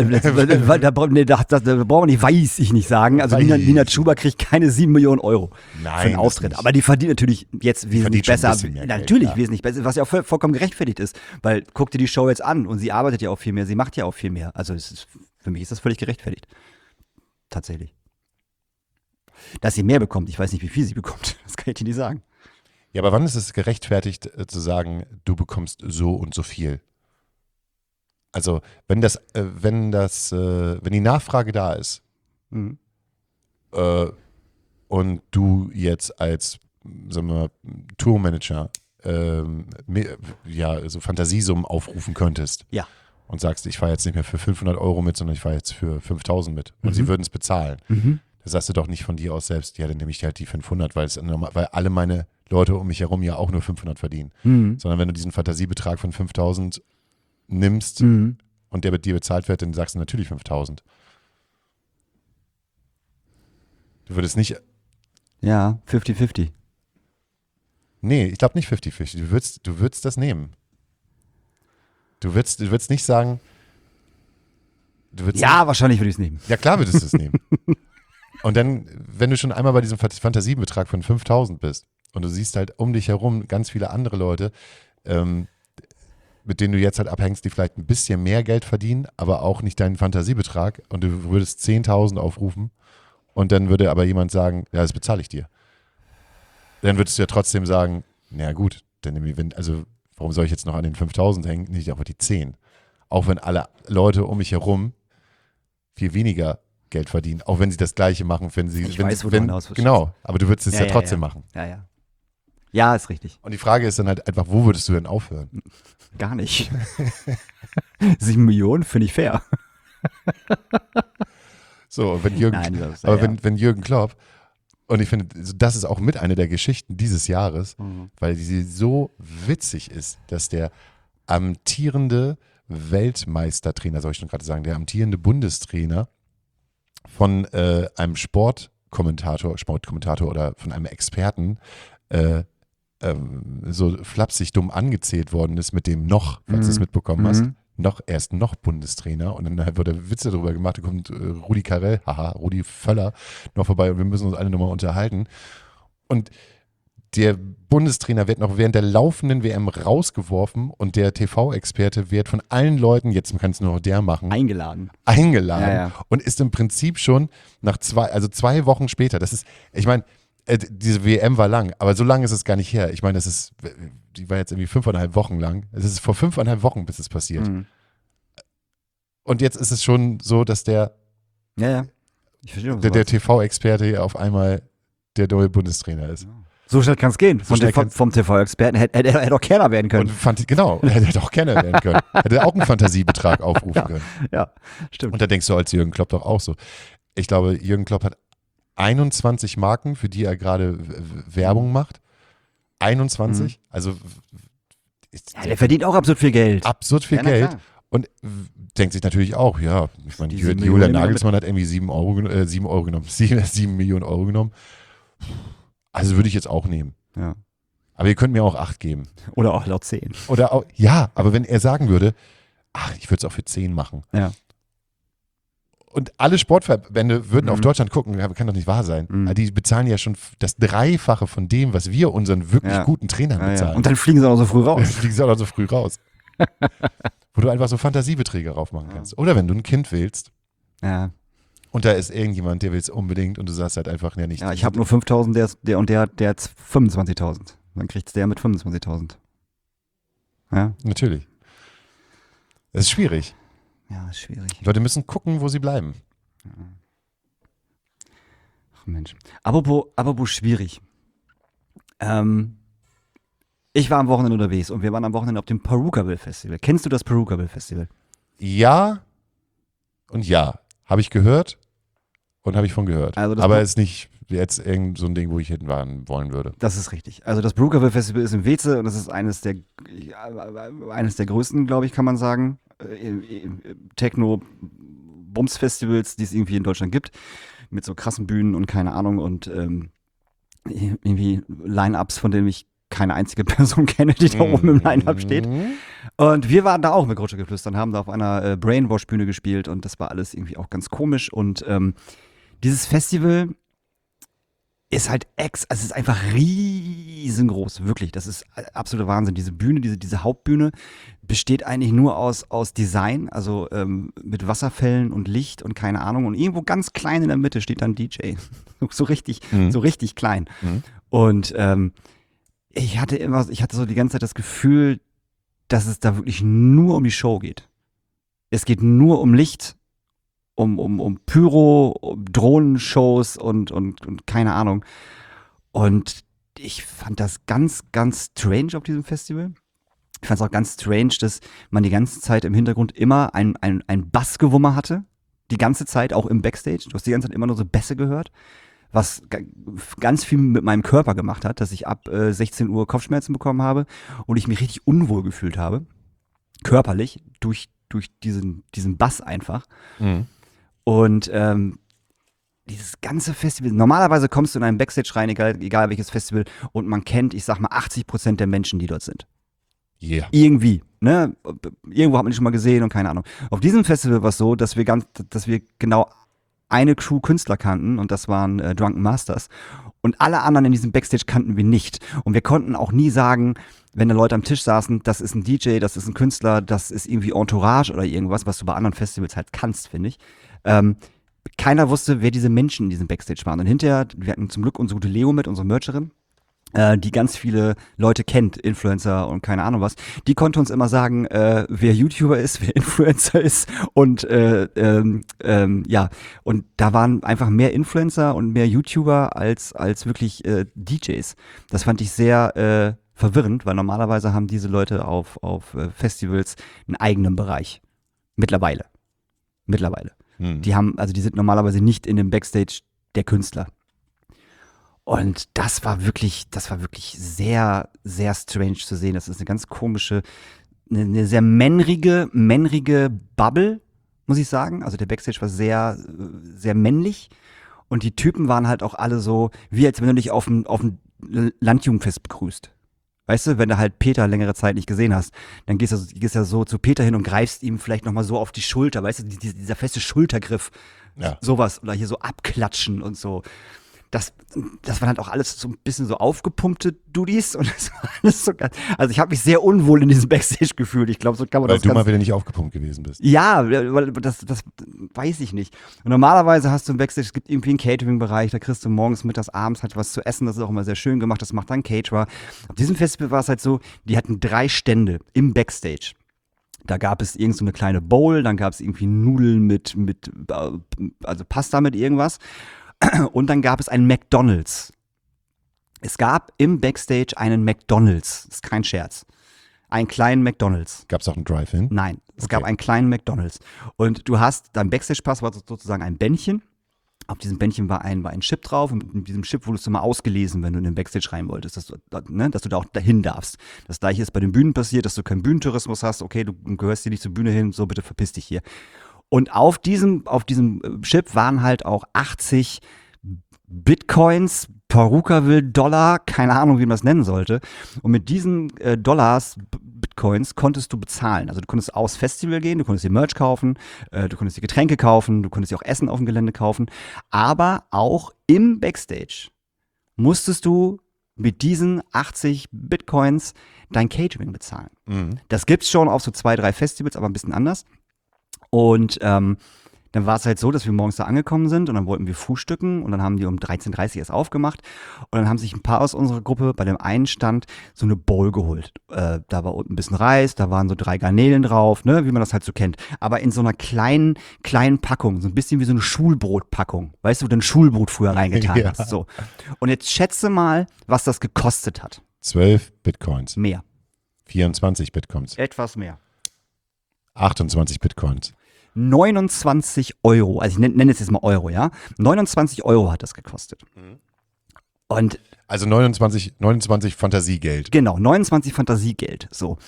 Speaker 3: wir nicht, weiß ich nicht sagen. Also Nina Chuba kriegt keine 7 Millionen Euro für einen Auftritt. Aber die verdient natürlich jetzt wesentlich besser. Natürlich wesentlich besser, was ja auch vollkommen gerechtfertigt ist. Weil guck dir die Show jetzt an und sie arbeitet ja auch viel mehr, sie macht ja auch viel mehr. Also für mich ist das völlig gerechtfertigt. Tatsächlich. Dass sie mehr bekommt, ich weiß nicht, wie viel sie bekommt. Das kann ich dir nicht sagen.
Speaker 2: Ja, aber wann ist es gerechtfertigt zu sagen, du bekommst so und so viel? Also wenn die Nachfrage da ist und du jetzt als, sagen wir mal, Tourmanager so Fantasiesummen aufrufen könntest und sagst, ich fahre jetzt nicht mehr für 500 Euro mit, sondern ich fahre jetzt für 5.000 mit und sie würden es bezahlen. Da sagst du doch nicht von dir aus selbst, ja, dann nehme ich halt die 500, weil alle meine Leute um mich herum ja auch nur 500 verdienen. Sondern wenn du diesen Fantasiebetrag von 5.000 nimmst und der mit dir bezahlt wird, dann sagst du natürlich 5.000. Du würdest nicht,
Speaker 3: Ja, 50-50.
Speaker 2: nee, ich glaube nicht 50-50. Du würdest das nehmen. Du würdest nicht sagen,
Speaker 3: Ja, wahrscheinlich würde ich es nehmen.
Speaker 2: ja klar würdest du es nehmen. Und dann, wenn du schon einmal bei diesem Fantasiebetrag von 5.000 bist und du siehst halt um dich herum ganz viele andere Leute, mit denen du jetzt halt abhängst, die vielleicht ein bisschen mehr Geld verdienen, aber auch nicht deinen Fantasiebetrag und du würdest 10.000 aufrufen und dann würde aber jemand sagen, ja, das bezahle ich dir. Dann würdest du ja trotzdem sagen, na gut, also warum soll ich jetzt noch an den 5.000 hängen, nicht auf die 10? Auch wenn alle Leute um mich herum viel weniger Geld verdienen, auch wenn sie das Gleiche machen, wenn sie,
Speaker 3: Ich
Speaker 2: wenn,
Speaker 3: weiß, wo du
Speaker 2: wenn,
Speaker 3: hinaus willst.
Speaker 2: genau, aber du würdest es ja, trotzdem
Speaker 3: ja.
Speaker 2: machen.
Speaker 3: Ja. Ja, ist richtig.
Speaker 2: Und die Frage ist dann halt einfach, wo würdest du denn aufhören?
Speaker 3: Gar nicht. 7 Millionen finde ich fair.
Speaker 2: So, und wenn Jürgen,
Speaker 3: Nein, das ist-
Speaker 2: aber
Speaker 3: ja.
Speaker 2: wenn Jürgen Klopp, und ich finde, das ist auch mit einer der Geschichten dieses Jahres, weil sie so witzig ist, dass der amtierende Weltmeistertrainer, soll ich schon gerade sagen, der amtierende Bundestrainer von einem Sportkommentator oder von einem Experten so flapsig dumm angezählt worden ist mit dem noch, falls du es mitbekommen hast, er ist noch Bundestrainer und dann wurde Witze darüber gemacht, da kommt Rudi Carrell, Rudi Völler noch vorbei und wir müssen uns alle nochmal unterhalten. Und der Bundestrainer wird noch während der laufenden WM rausgeworfen und der TV-Experte wird von allen Leuten, jetzt kann es nur noch der machen,
Speaker 3: Eingeladen.
Speaker 2: eingeladen und ist im Prinzip schon nach 2 Wochen später, das ist, ich meine, diese WM war lang, aber so lange ist es gar nicht her. Ich meine, die war jetzt irgendwie 5,5 Wochen lang. Es ist vor 5,5 Wochen, bis es passiert. Und jetzt ist es schon so, dass der
Speaker 3: Ich verstehe, was du
Speaker 2: der
Speaker 3: meinst.
Speaker 2: TV-Experte hier auf einmal der neue Bundestrainer ist.
Speaker 3: So schnell kann es gehen.
Speaker 2: schnell
Speaker 3: Vom TV-Experten hätte er doch Kerner werden können.
Speaker 2: Genau, er hätte auch gerne werden können. Hätte auch einen Fantasiebetrag aufrufen können.
Speaker 3: Ja, stimmt.
Speaker 2: Und da denkst du als Jürgen Klopp doch auch so. Ich glaube, Jürgen Klopp hat 21 Marken, für die er gerade Werbung macht. 21? Also
Speaker 3: Ja, der verdient auch absurd viel Geld.
Speaker 2: absurd viel
Speaker 3: Ja, na
Speaker 2: Geld
Speaker 3: klar.
Speaker 2: und denkt sich natürlich auch, ja, ich meine,
Speaker 3: Die 7
Speaker 2: Julian
Speaker 3: Millionen
Speaker 2: Nagelsmann hat irgendwie 7 Millionen Euro genommen. Also würde ich jetzt auch nehmen.
Speaker 3: Ja.
Speaker 2: Aber ihr könnt mir auch 8 geben.
Speaker 3: Oder auch laut 10.
Speaker 2: Oder auch, ja, aber wenn er sagen würde, ich würde es auch für 10 machen.
Speaker 3: Ja.
Speaker 2: Und alle Sportverbände würden auf Deutschland gucken, kann doch nicht wahr sein. Also die bezahlen ja schon das Dreifache von dem, was wir unseren wirklich guten Trainern bezahlen.
Speaker 3: Und dann fliegen sie auch so früh
Speaker 2: Dann
Speaker 3: raus.
Speaker 2: fliegen sie auch noch so früh raus. Wo du einfach so Fantasiebeträge raufmachen kannst. Oder wenn du ein Kind willst
Speaker 3: Ja.
Speaker 2: und da ist irgendjemand, der will es unbedingt und du sagst halt einfach, ja nicht.
Speaker 3: Ja, ich habe nur 5.000, der hat 25.000. Dann kriegt der mit 25.000. Ja?
Speaker 2: Natürlich. Das ist schwierig.
Speaker 3: Ja, ist schwierig.
Speaker 2: Die Leute müssen gucken, wo sie bleiben.
Speaker 3: Ach Mensch. Apropos schwierig. Ich war am Wochenende unterwegs und wir waren am Wochenende auf dem Perukaville Festival. Kennst du das Perukaville Festival?
Speaker 2: Ja und ja. Habe ich gehört und habe ich von gehört.
Speaker 3: Also das
Speaker 2: aber
Speaker 3: Pro-
Speaker 2: ist nicht jetzt irgend so ein Ding, wo ich hinfahren wollen würde.
Speaker 3: Das ist richtig. Also das Perukaville Festival ist in Weze und das ist eines der größten, glaube ich, kann man sagen, Techno-Bums-Festivals, die es irgendwie in Deutschland gibt. Mit so krassen Bühnen und keine Ahnung und irgendwie Line-Ups, von denen ich keine einzige Person kenne, die da oben im Line-Up steht. Und wir waren da auch mit Rutschegeflüster und haben da auf einer Brainwash-Bühne gespielt und das war alles irgendwie auch ganz komisch. Und dieses Festival ist halt also es ist einfach riesengroß, wirklich. Das ist absoluter Wahnsinn. Diese Bühne, diese Hauptbühne besteht eigentlich nur aus Design, also mit Wasserfällen und Licht und keine Ahnung. Und irgendwo ganz klein in der Mitte steht dann DJ. so richtig klein. Und ich hatte so die ganze Zeit das Gefühl, dass es da wirklich nur um die Show geht. Es geht nur um Licht, um Pyro, um Drohnenshows und keine Ahnung. Und ich fand das ganz, ganz strange auf diesem Festival. Ich fand es auch ganz strange, dass man die ganze Zeit im Hintergrund immer ein Bassgewummer hatte. Die ganze Zeit, auch im Backstage. Du hast die ganze Zeit immer nur so Bässe gehört. Was ganz viel mit meinem Körper gemacht hat, dass ich ab 16 Uhr Kopfschmerzen bekommen habe und ich mich richtig unwohl gefühlt habe. Körperlich, durch diesen Bass einfach. Und dieses ganze Festival, normalerweise kommst du in einen Backstage rein, egal welches Festival, und man kennt, ich sag mal, 80% der Menschen, die dort sind.
Speaker 2: Yeah.
Speaker 3: Irgendwie, ne? Irgendwo hat man die schon mal gesehen und keine Ahnung. Auf diesem Festival war es so, dass wir genau eine Crew Künstler kannten und das waren Drunken Masters. Und alle anderen in diesem Backstage kannten wir nicht. Und wir konnten auch nie sagen, wenn da Leute am Tisch saßen, das ist ein DJ, das ist ein Künstler, das ist irgendwie Entourage oder irgendwas, was du bei anderen Festivals halt kannst, finde ich. Keiner wusste, wer diese Menschen in diesem Backstage waren. Und hinterher, wir hatten zum Glück unsere gute Leo mit, unsere Mercherin, die ganz viele Leute kennt, Influencer und keine Ahnung was, die konnte uns immer sagen, wer YouTuber ist, wer Influencer ist und ja, und da waren einfach mehr Influencer und mehr YouTuber als wirklich DJs. Das fand ich sehr verwirrend, weil normalerweise haben diese Leute auf Festivals einen eigenen Bereich. Mittlerweile. Die sind normalerweise nicht in dem Backstage der Künstler. Und das war wirklich sehr, sehr strange zu sehen. Das ist eine ganz komische, eine sehr männrige Bubble, muss ich sagen. Also der Backstage war sehr, sehr männlich. Und die Typen waren halt auch alle so, wie als wenn du dich auf dem Landjugendfest begrüßt. Weißt du, wenn du halt Peter längere Zeit nicht gesehen hast, dann gehst du ja so zu Peter hin und greifst ihm vielleicht nochmal so auf die Schulter, weißt du, dieser feste Schultergriff, sowas, oder hier so abklatschen und so. Das waren halt auch alles so ein bisschen so aufgepumpte Dudis und das war alles so ganz, also ich habe mich sehr unwohl in diesem Backstage gefühlt. Ich glaube, so kann man
Speaker 2: Weil
Speaker 3: das
Speaker 2: du
Speaker 3: ganz,
Speaker 2: mal wieder nicht aufgepumpt gewesen bist.
Speaker 3: ja, weil das weiß ich nicht. Und normalerweise hast du im Backstage, es gibt irgendwie einen Catering-Bereich, da kriegst du morgens, mittags, abends halt was zu essen, das ist auch immer sehr schön gemacht, das macht dann Caterer. Auf diesem Festival war es halt so, die hatten 3 Stände im Backstage. Da gab es irgend so eine kleine Bowl, dann gab es irgendwie Nudeln mit also Pasta mit irgendwas. Und dann gab es einen McDonald's. Es gab im Backstage einen McDonald's. Das ist kein Scherz. Einen kleinen McDonald's.
Speaker 2: Gab es auch einen Drive-In?
Speaker 3: Nein, es gab einen kleinen McDonald's. Und du hast, dein Backstage-Pass war sozusagen ein Bändchen. Auf diesem Bändchen war ein Chip drauf. Und mit diesem Chip wurdest du mal ausgelesen, wenn du in den Backstage rein wolltest, dass du da auch dahin darfst. Das gleiche ist bei den Bühnen passiert, dass du keinen Bühnentourismus hast. Okay, du gehörst hier nicht zur Bühne hin, so bitte verpiss dich hier. Und auf diesem Chip waren halt auch 80 Bitcoins, Perukaville, Dollar, keine Ahnung, wie man das nennen sollte. Und mit diesen Bitcoins konntest du bezahlen. Also du konntest aufs Festival gehen, du konntest dir Merch kaufen, du konntest dir Getränke kaufen, du konntest dir auch Essen auf dem Gelände kaufen. Aber auch im Backstage musstest du mit diesen 80 Bitcoins dein Catering bezahlen.
Speaker 2: Mhm.
Speaker 3: Das gibt's schon auf so 2, 3 Festivals, aber ein bisschen anders. Und dann war es halt so, dass wir morgens da angekommen sind und dann wollten wir frühstücken und dann haben die um 13:30 Uhr erst aufgemacht und dann haben sich ein paar aus unserer Gruppe bei dem einen Stand so eine Bowl geholt. Da war unten ein bisschen Reis, da waren so 3 Garnelen drauf, ne, wie man das halt so kennt. Aber in so einer kleinen Packung, so ein bisschen wie so eine Schulbrotpackung. Weißt du, wo du ein Schulbrot früher reingetan
Speaker 2: Ja.
Speaker 3: hast. So. Und jetzt schätze mal, was das gekostet hat.
Speaker 2: 12 Bitcoins.
Speaker 3: Mehr.
Speaker 2: 24 Bitcoins.
Speaker 3: Etwas mehr.
Speaker 2: 28 Bitcoins.
Speaker 3: 29 Euro, also ich nenne es jetzt mal Euro, ja? 29 Euro hat das gekostet. Und
Speaker 2: Also 29 Fantasiegeld.
Speaker 3: genau, 29 Fantasiegeld, so.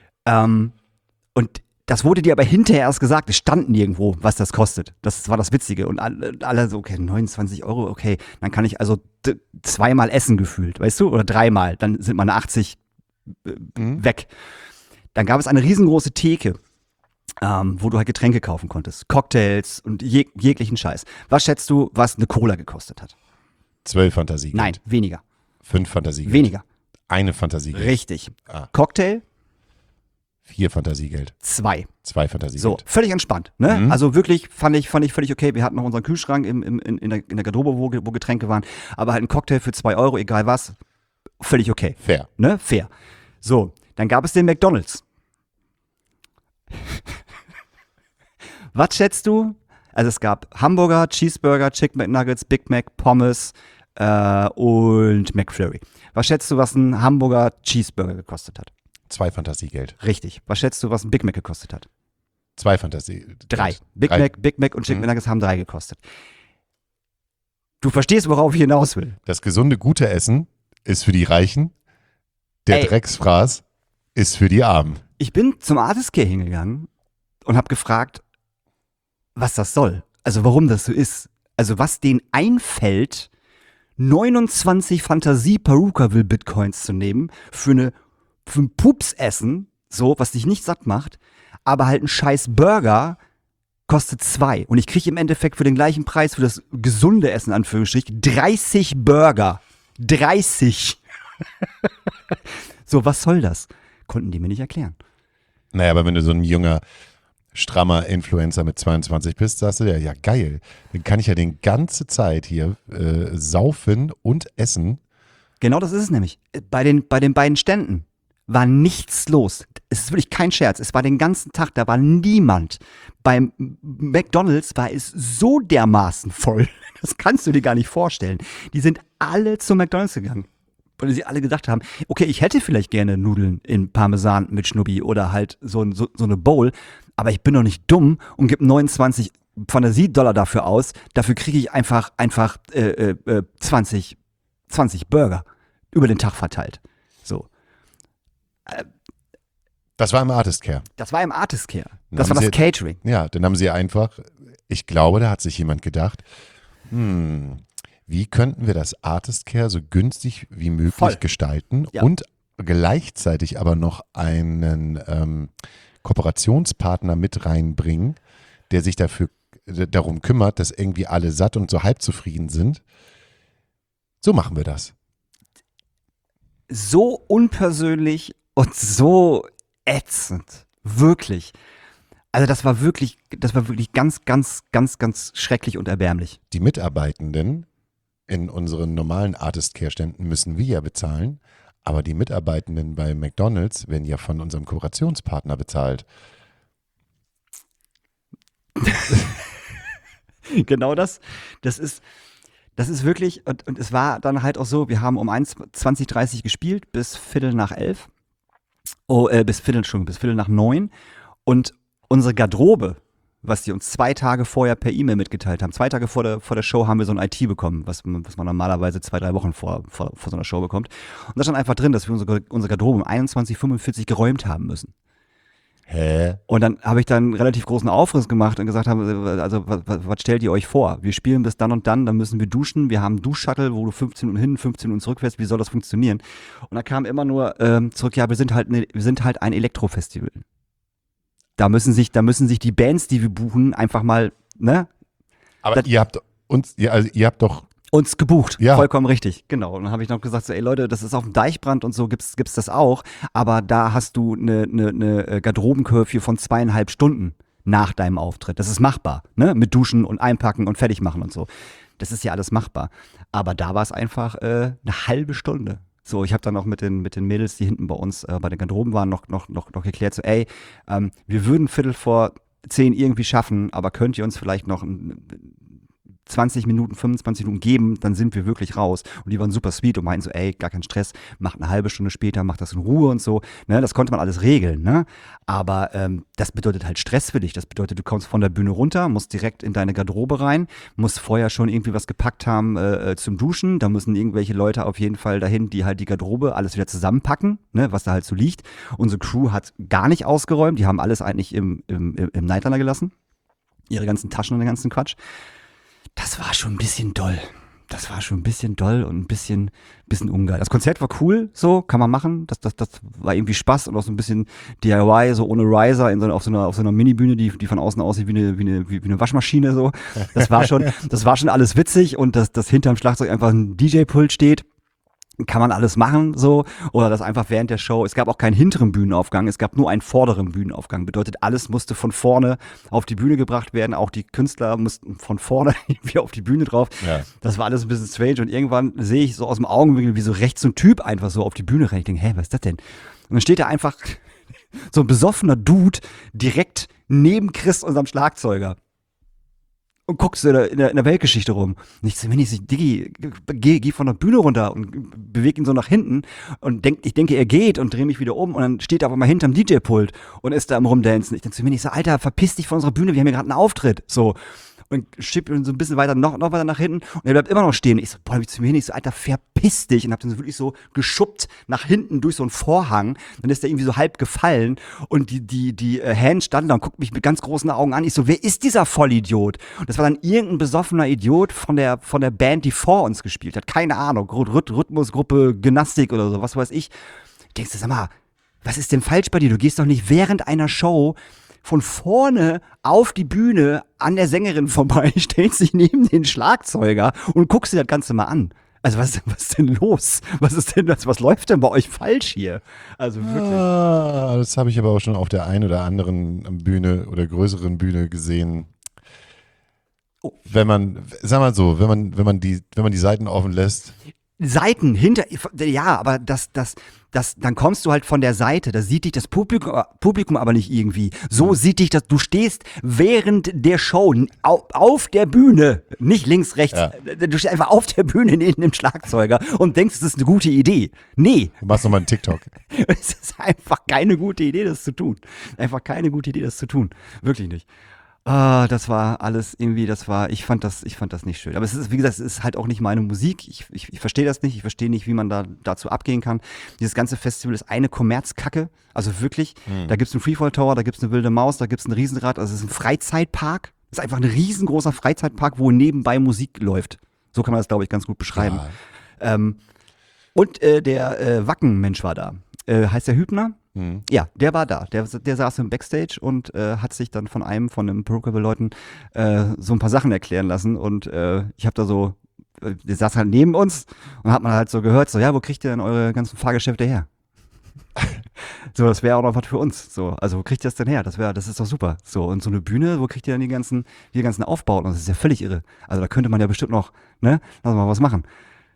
Speaker 3: Und das wurde dir aber hinterher erst gesagt, es stand nirgendwo, was das kostet. Das war das Witzige. Und alle so, okay, 29 Euro, okay, dann kann ich also 2-mal essen gefühlt, weißt du? Oder 3-mal, dann sind meine 80 weg. Dann gab es eine riesengroße Theke. Wo du halt Getränke kaufen konntest. Cocktails und jeglichen Scheiß. Was schätzt du, was eine Cola gekostet hat?
Speaker 2: 12 Fantasiegeld.
Speaker 3: Nein, weniger.
Speaker 2: 5 Fantasiegeld.
Speaker 3: Weniger.
Speaker 2: Eine Fantasiegeld.
Speaker 3: Richtig.
Speaker 2: Ah.
Speaker 3: Cocktail,
Speaker 2: 4 Fantasiegeld.
Speaker 3: 2.
Speaker 2: 2 Fantasiegeld.
Speaker 3: So, völlig entspannt. Ne? Also wirklich fand ich völlig okay. Wir hatten noch unseren Kühlschrank in der Garderobe, wo Getränke waren. Aber halt ein Cocktail für 2 Euro, egal was, völlig okay.
Speaker 2: Fair.
Speaker 3: Ne? Fair. So, dann gab es den McDonald's. Was schätzt du? Also es gab Hamburger, Cheeseburger, Chicken McNuggets, Big Mac, Pommes und McFlurry. Was schätzt du, was ein Hamburger Cheeseburger gekostet hat?
Speaker 2: 2 Fantasiegeld.
Speaker 3: Richtig. Was schätzt du, was ein Big Mac gekostet hat?
Speaker 2: 2 Fantasiegeld.
Speaker 3: 3. Big Mac und Chicken McNuggets haben 3 gekostet. Du verstehst, worauf ich hinaus will.
Speaker 2: Das gesunde, gute Essen ist für die Reichen. Der
Speaker 3: Ey.
Speaker 2: Drecksfraß ist für die Armen.
Speaker 3: Ich bin zum Artist-Care hingegangen und habe gefragt, was das soll. Also warum das so ist. Also was denen einfällt, 29 Fantasie-Perukaville-Bitcoins zu nehmen für ein Pupsessen, so, was dich nicht satt macht, aber halt ein scheiß Burger kostet 2. Und ich kriege im Endeffekt für den gleichen Preis, für das gesunde Essen, in Anführungsstrichen, 30 Burger. 30. So, was soll das? Konnten die mir nicht erklären.
Speaker 2: Naja, aber wenn du so ein junger, strammer Influencer mit 22 bist, sagst du ja geil. Dann kann ich ja die ganze Zeit hier saufen und essen.
Speaker 3: Genau das ist es nämlich. Bei den beiden Ständen war nichts los. Es ist wirklich kein Scherz. Es war den ganzen Tag, da war niemand. Beim McDonald's war es so dermaßen voll. Das kannst du dir gar nicht vorstellen. Die sind alle zum McDonald's gegangen. Weil sie alle gedacht haben, okay, ich hätte vielleicht gerne Nudeln in Parmesan mit Schnubbi oder halt so eine Bowl, aber ich bin doch nicht dumm und gebe 29 Fantasie-Dollar dafür aus. Dafür kriege ich einfach 20 Burger über den Tag verteilt. So.
Speaker 2: Das war im Artist Care.
Speaker 3: Das war im Artist Care.
Speaker 2: Dann
Speaker 3: Das war
Speaker 2: haben
Speaker 3: das
Speaker 2: sie-
Speaker 3: Catering.
Speaker 2: Ja, dann haben sie einfach, ich glaube, da hat sich jemand gedacht, wie könnten wir das Artist Care so günstig wie möglich
Speaker 3: Voll.
Speaker 2: gestalten
Speaker 3: Ja.
Speaker 2: und gleichzeitig aber noch einen Kooperationspartner mit reinbringen, der sich darum kümmert, dass irgendwie alle satt und so halb zufrieden sind. So machen wir das.
Speaker 3: So unpersönlich und so ätzend. Wirklich. Also das war wirklich ganz, ganz, ganz, ganz schrecklich und erbärmlich.
Speaker 2: Die Mitarbeitenden in unseren normalen Artist Care Ständen müssen wir ja bezahlen, aber die Mitarbeitenden bei McDonald's werden ja von unserem Kooperationspartner bezahlt.
Speaker 3: Genau das. Das ist wirklich, und es war dann halt auch so, wir haben um 21:30 gespielt bis Viertel nach 11. Bis Viertel nach 9. Und unsere Garderobe, was die uns 2 Tage vorher per E-Mail mitgeteilt haben, 2 Tage vor der Show haben wir so ein IT bekommen, was man normalerweise 2-3 Wochen vor so einer Show bekommt. Und da stand einfach drin, dass wir unsere Garderobe um 21:45 geräumt haben müssen.
Speaker 2: Hä?
Speaker 3: Und dann habe ich dann einen relativ großen Aufriss gemacht und gesagt also was stellt ihr euch vor? Wir spielen bis dann und dann müssen wir duschen, wir haben einen Duschshuttle, wo du 15 Minuten hin, 15 Minuten zurück fährst, wie soll das funktionieren? Und da kam immer nur zurück, ja, wir sind halt ein Elektrofestival. Da müssen sich die Bands, die wir buchen, einfach mal, ne,
Speaker 2: Aber ihr habt doch,
Speaker 3: uns gebucht.
Speaker 2: Ja.
Speaker 3: Vollkommen richtig, genau. Und dann habe ich noch gesagt, so, ey Leute, das ist auf dem Deichbrand und so gibt's das auch, aber da hast du eine Garderobencurfew von 2,5 Stunden nach deinem Auftritt. Das ist machbar, ne? Mit Duschen und Einpacken und fertig machen und so. Das ist ja alles machbar. Aber da war es einfach eine halbe Stunde. So, ich habe dann auch mit den Mädels, die hinten bei uns bei den Garderoben waren, noch geklärt, so, ey, wir würden 9:45 irgendwie schaffen, aber könnt ihr uns vielleicht noch 20 Minuten, 25 Minuten geben, dann sind wir wirklich raus. Und die waren super sweet und meinten so, ey, gar kein Stress, macht eine halbe Stunde später, macht das in Ruhe und so. Ne, das konnte man alles regeln, ne? Aber das bedeutet halt Stress für dich. Das bedeutet, du kommst von der Bühne runter, musst direkt in deine Garderobe rein, musst vorher schon irgendwie was gepackt haben zum Duschen. Da müssen irgendwelche Leute auf jeden Fall dahin, die halt die Garderobe alles wieder zusammenpacken, ne, was da halt so liegt. Unsere Crew hat gar nicht ausgeräumt, die haben alles eigentlich im Nightliner gelassen. Ihre ganzen Taschen und den ganzen Quatsch. Das war schon ein bisschen doll. Das war schon ein bisschen doll und ein bisschen ungeil. Das Konzert war cool, so, kann man machen. Das war irgendwie Spaß und auch so ein bisschen DIY, so ohne Riser, auf so einer Minibühne, die von außen aussieht wie eine Waschmaschine, so. Das war schon alles witzig und dass hinterm Schlagzeug einfach ein DJ-Pult steht. Kann man alles machen, so, oder das einfach während der Show. Es gab auch keinen hinteren Bühnenaufgang, es gab nur einen vorderen Bühnenaufgang. Bedeutet, alles musste von vorne auf die Bühne gebracht werden. Auch die Künstler mussten von vorne irgendwie auf die Bühne drauf.
Speaker 2: Ja.
Speaker 3: Das war alles ein bisschen strange. Und irgendwann sehe ich so aus dem Augenwinkel, wie so rechts so ein Typ einfach so auf die Bühne rennt. Ich denke, hä, was ist das denn? Und dann steht da einfach so ein besoffener Dude direkt neben Chris, unserem Schlagzeuger. Und guckst du in der Weltgeschichte rum. Nicht so wenig, Diggi, geh von der Bühne runter und beweg ihn so nach hinten und ich denke, er geht und drehe mich wieder um und dann steht er aber mal hinterm DJ-Pult und ist da am Rumdancen. Ich denke zu mir nicht so, Alter, verpiss dich von unserer Bühne, wir haben hier gerade einen Auftritt. So. und schiebt ihn so ein bisschen weiter, noch weiter nach hinten und er bleibt immer noch stehen. Ich so, boah, zu mir hin, ich so, Alter, verpiss dich, und hab den so wirklich so geschubbt nach hinten durch so einen Vorhang. Dann ist der irgendwie so halb gefallen und die Hand stand da und guckt mich mit ganz großen Augen an. Ich so, wer ist dieser Vollidiot? Und das war dann irgendein besoffener Idiot von der Band, die vor uns gespielt hat. Keine Ahnung, Rhythmusgruppe, Gymnastik oder so, was weiß ich. Denkst du, sag mal, was ist denn falsch bei dir? Du gehst doch nicht während einer Show von vorne auf die Bühne an der Sängerin vorbei, stellst dich neben den Schlagzeuger und guckst dir das Ganze mal an. Also was ist denn los? Was läuft denn bei euch falsch hier? Also wirklich.
Speaker 2: Das habe ich aber auch schon auf der einen oder anderen Bühne oder größeren Bühne gesehen. Wenn man, sag mal so, wenn man die Seiten offen lässt.
Speaker 3: Seiten hinter, ja, aber dann kommst du halt von der Seite, da sieht dich das Publikum aber nicht irgendwie. So sieht dich das, du stehst während der Show auf der Bühne, nicht links, rechts, du stehst einfach auf der Bühne neben dem Schlagzeuger und denkst, es ist eine gute Idee. Nee.
Speaker 2: Du machst nochmal einen TikTok.
Speaker 3: Es ist einfach keine gute Idee, das zu tun. Einfach keine gute Idee, das zu tun. Wirklich nicht. Das war alles irgendwie, ich fand das nicht schön. Aber es ist, wie gesagt, es ist halt auch nicht meine Musik. Ich verstehe das nicht. Ich verstehe nicht, wie man dazu abgehen kann. Dieses ganze Festival ist eine Kommerzkacke. Also wirklich, da gibt's einen Freefall Tower, da gibt's eine wilde Maus, da gibt's ein Riesenrad. Also es ist ein Freizeitpark. Es ist einfach ein riesengroßer Freizeitpark, wo nebenbei Musik läuft. So kann man das, glaube ich, ganz gut beschreiben. Ja. Und der Wacken-Mensch war da. Heißt der Hübner? Ja, der war da. Der saß im Backstage und hat sich dann von einem von den Perukable-Leuten so ein paar Sachen erklären lassen. Und ich habe da so, der saß halt neben uns und hat man halt so gehört, so, ja, wo kriegt ihr denn eure ganzen Fahrgeschäfte her? So, das wäre auch noch was für uns. So, also wo kriegt ihr das denn her? Das ist doch super. So, und so eine Bühne, wo kriegt ihr dann die ganzen Aufbauten? Das ist ja völlig irre. Also da könnte man ja bestimmt noch, lass mal was machen.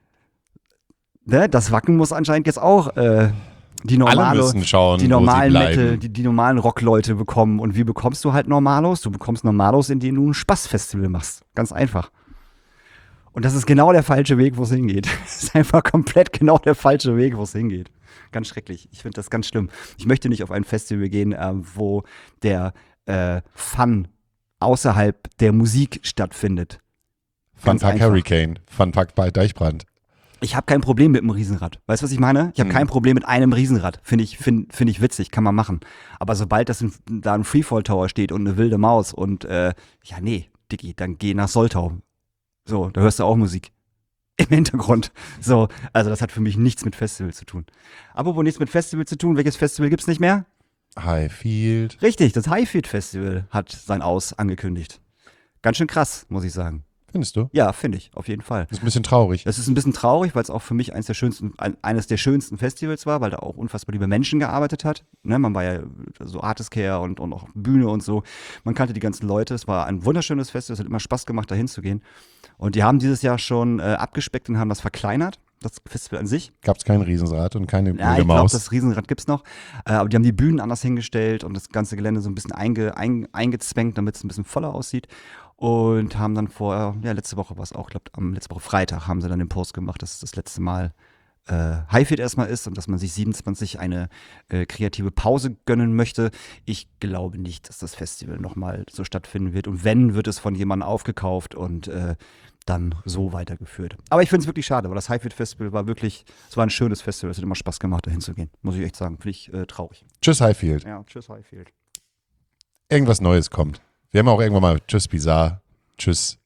Speaker 3: Ne? Das Wacken muss anscheinend jetzt auch die normalen Metal, die normalen Rockleute bekommen. Und wie bekommst du halt Normalos? Du bekommst Normalos, indem du ein Spaßfestival machst. Ganz einfach. Und das ist genau der falsche Weg, wo es hingeht. Das ist einfach komplett genau der falsche Weg, wo es hingeht. Ganz schrecklich. Ich finde das ganz schlimm. Ich möchte nicht auf ein Festival gehen, wo der Fun außerhalb der Musik stattfindet.
Speaker 2: Funpark Hurricane, Funpark bei Deichbrand.
Speaker 3: Ich habe kein Problem mit einem Riesenrad. Weißt du, was ich meine? Ich habe kein Problem mit einem Riesenrad. Finde ich witzig, kann man machen. Aber sobald da ein Freefall Tower steht und eine wilde Maus und nee, Diggi, dann geh nach Soltau. So, da hörst du auch Musik im Hintergrund. So, also das hat für mich nichts mit Festival zu tun. Apropos nichts mit Festival zu tun, welches Festival gibt's nicht mehr?
Speaker 2: Highfield.
Speaker 3: Richtig, das Highfield Festival hat sein Aus angekündigt. Ganz schön krass, muss ich sagen.
Speaker 2: Findest du?
Speaker 3: Ja, finde ich, auf jeden Fall.
Speaker 2: Das ist ein bisschen traurig.
Speaker 3: Das ist ein bisschen traurig, weil es auch für mich eines der schönsten Festivals war, weil da auch unfassbar liebe Menschen gearbeitet hat. Ne, man war ja so Artist-Care und auch Bühne und so. Man kannte die ganzen Leute. Es war ein wunderschönes Festival. Es hat immer Spaß gemacht, da hinzugehen. Und die haben dieses Jahr schon abgespeckt und haben das verkleinert. Das Festival an sich.
Speaker 2: Gab es kein Riesenrad und keine
Speaker 3: Ja, ich glaube, das Riesenrad gibt's noch. Aber die haben die Bühnen anders hingestellt und das ganze Gelände so ein bisschen eingezwängt, damit es ein bisschen voller aussieht. Und haben dann letzte Woche war es auch, letzte Woche Freitag haben sie dann den Post gemacht, dass es das letzte Mal Highfield erstmal ist und dass man sich 27 eine kreative Pause gönnen möchte. Ich glaube nicht, dass das Festival nochmal so stattfinden wird. Und wenn, wird es von jemandem aufgekauft und dann so weitergeführt. Aber ich finde es wirklich schade, weil das Highfield Festival war ein schönes Festival. Es hat immer Spaß gemacht, da hinzugehen. Muss ich echt sagen. Finde ich traurig.
Speaker 2: Tschüss Highfield.
Speaker 3: Ja, tschüss Highfield.
Speaker 2: Irgendwas Neues kommt. Wir haben auch irgendwann mal Tschüss Bizarre. Tschüss.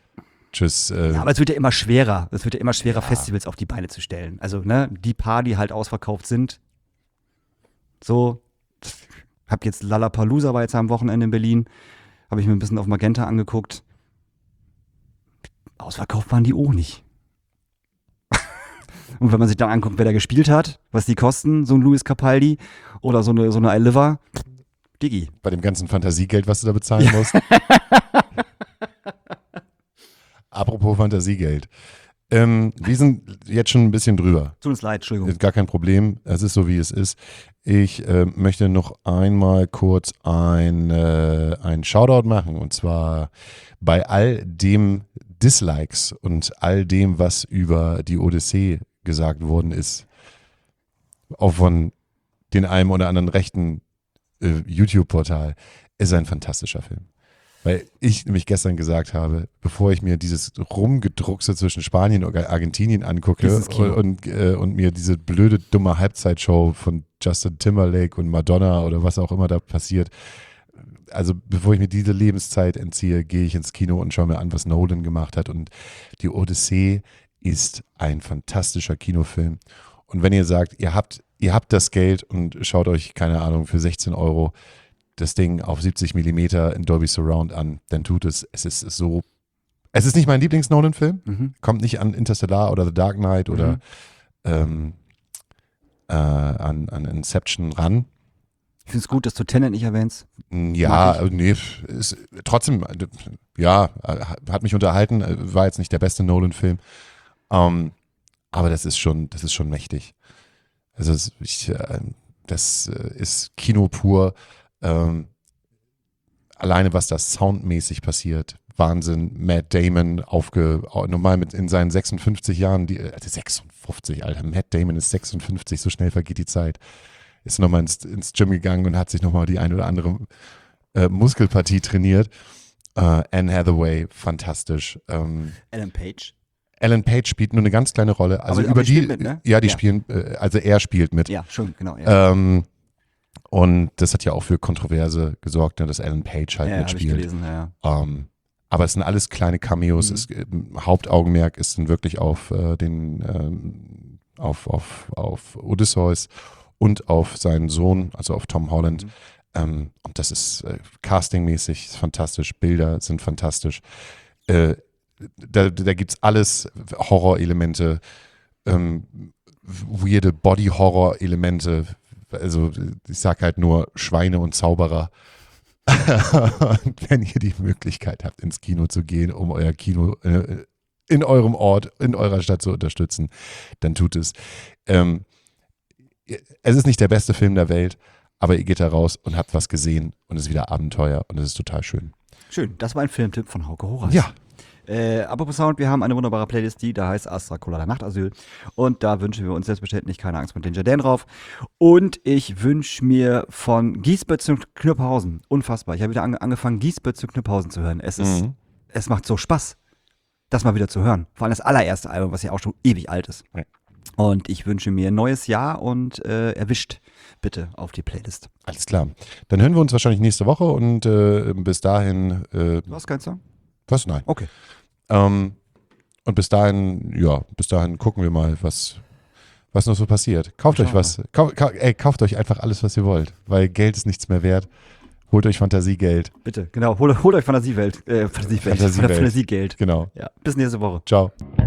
Speaker 3: Ja, aber es wird ja immer schwerer. Es wird ja immer schwerer, Festivals auf die Beine zu stellen. Also, ne, die paar, die halt ausverkauft sind. So, hab jetzt Lollapalooza war jetzt am Wochenende in Berlin. Habe ich mir ein bisschen auf Magenta angeguckt. Ausverkauft waren die auch nicht. Und wenn man sich dann anguckt, wer da gespielt hat, was die kosten, so ein Luis Capaldi oder so eine iLiver, Diggi.
Speaker 2: Bei dem ganzen Fantasiegeld, was du da bezahlen musst. Apropos Fantasiegeld. Wir sind jetzt schon ein bisschen drüber.
Speaker 3: Tut uns leid, Entschuldigung.
Speaker 2: Gar kein Problem. Es ist so, wie es ist. Ich möchte noch einmal kurz ein Shoutout machen. Und zwar bei all dem Dislikes und all dem, was über die Odyssee gesagt worden ist. Auch von den einem oder anderen rechten YouTube-Portal. Ist ein fantastischer Film. Weil ich nämlich gestern gesagt habe, bevor ich mir dieses Rumgedruckse zwischen Spanien und Argentinien angucke
Speaker 3: Dieses Kino.
Speaker 2: und mir diese blöde, dumme Halbzeitshow von Justin Timberlake und Madonna oder was auch immer da passiert, also bevor ich mir diese Lebenszeit entziehe, gehe ich ins Kino und schaue mir an, was Nolan gemacht hat. Und die Odyssee ist ein fantastischer Kinofilm. Und wenn ihr sagt, ihr habt das Geld und schaut euch, keine Ahnung, für 16 € das Ding auf 70 Millimeter in Dolby Surround an, dann tut es. Es ist nicht mein Lieblings-Nolan-Film. Kommt nicht an Interstellar oder The Dark Knight oder an Inception ran.
Speaker 3: Ich finde es gut, dass du Tenet nicht erwähnst.
Speaker 2: Ja, nee, ist trotzdem, ja, hat mich unterhalten, war jetzt nicht der beste Nolan-Film, aber das ist schon mächtig. Also das ist Kino pur, alleine was da soundmäßig passiert, Wahnsinn. Matt Damon normal in seinen 56 Jahren, 56, Alter, Matt Damon ist 56, so schnell vergeht die Zeit. Ist nochmal ins Gym gegangen und hat sich nochmal die eine oder andere Muskelpartie trainiert. Anne Hathaway, fantastisch.
Speaker 3: Ellen Page.
Speaker 2: Ellen Page spielt nur eine ganz kleine Rolle. Also
Speaker 3: Aber
Speaker 2: über
Speaker 3: die
Speaker 2: die,
Speaker 3: spielt mit, ne?
Speaker 2: ja, die
Speaker 3: Ja.
Speaker 2: spielen, also er spielt mit.
Speaker 3: Ja, schon, genau. Ja,
Speaker 2: Und das hat ja auch für Kontroverse gesorgt, ne, dass Ellen Page halt
Speaker 3: habe ich
Speaker 2: mitspielt.
Speaker 3: gelesen, ja.
Speaker 2: Aber es sind alles kleine Cameos. Hauptaugenmerk ist dann wirklich auf auf Odysseus und auf seinen Sohn, also auf Tom Holland. Und das ist castingmäßig ist fantastisch, Bilder sind fantastisch. Da gibt es alles, Horror-Elemente, weirde Body-Horror-Elemente. Also ich sag halt nur Schweine und Zauberer. Und wenn ihr die Möglichkeit habt, ins Kino zu gehen, um euer Kino in eurem Ort, in eurer Stadt zu unterstützen, dann tut es. Es ist nicht der beste Film der Welt, aber ihr geht da raus und habt was gesehen und es ist wieder Abenteuer und es ist total schön.
Speaker 3: Schön, das war ein Filmtipp von Hauke Horace.
Speaker 2: Ja.
Speaker 3: Apropos Sound, wir haben eine wunderbare Playlist, die da heißt Astra Colada Nachtasyl. Und da wünschen wir uns selbstverständlich keine Angst mit den Jardin drauf. Und ich wünsche mir von Giesbert zu Knüpphausen, unfassbar. Ich habe wieder angefangen, Giesbert zu Knüpphausen zu hören. Es macht so Spaß, das mal wieder zu hören. Vor allem das allererste Album, was ja auch schon ewig alt ist.
Speaker 2: Ja.
Speaker 3: Und ich wünsche mir ein neues Jahr und erwischt bitte auf die Playlist.
Speaker 2: Alles klar. Dann hören wir uns wahrscheinlich nächste Woche und bis dahin.
Speaker 3: Du hast keinen Song?
Speaker 2: Was? Nein.
Speaker 3: Okay.
Speaker 2: Und bis dahin gucken wir mal, was noch so passiert. Kauft euch was. Kauft euch einfach alles, was ihr wollt, weil Geld ist nichts mehr wert. Holt euch Fantasiegeld.
Speaker 3: Bitte, genau. Holt euch Fantasiegeld.
Speaker 2: Fantasiegeld.
Speaker 3: Fantasiegeld.
Speaker 2: Genau.
Speaker 3: Ja. Bis nächste Woche.
Speaker 2: Ciao.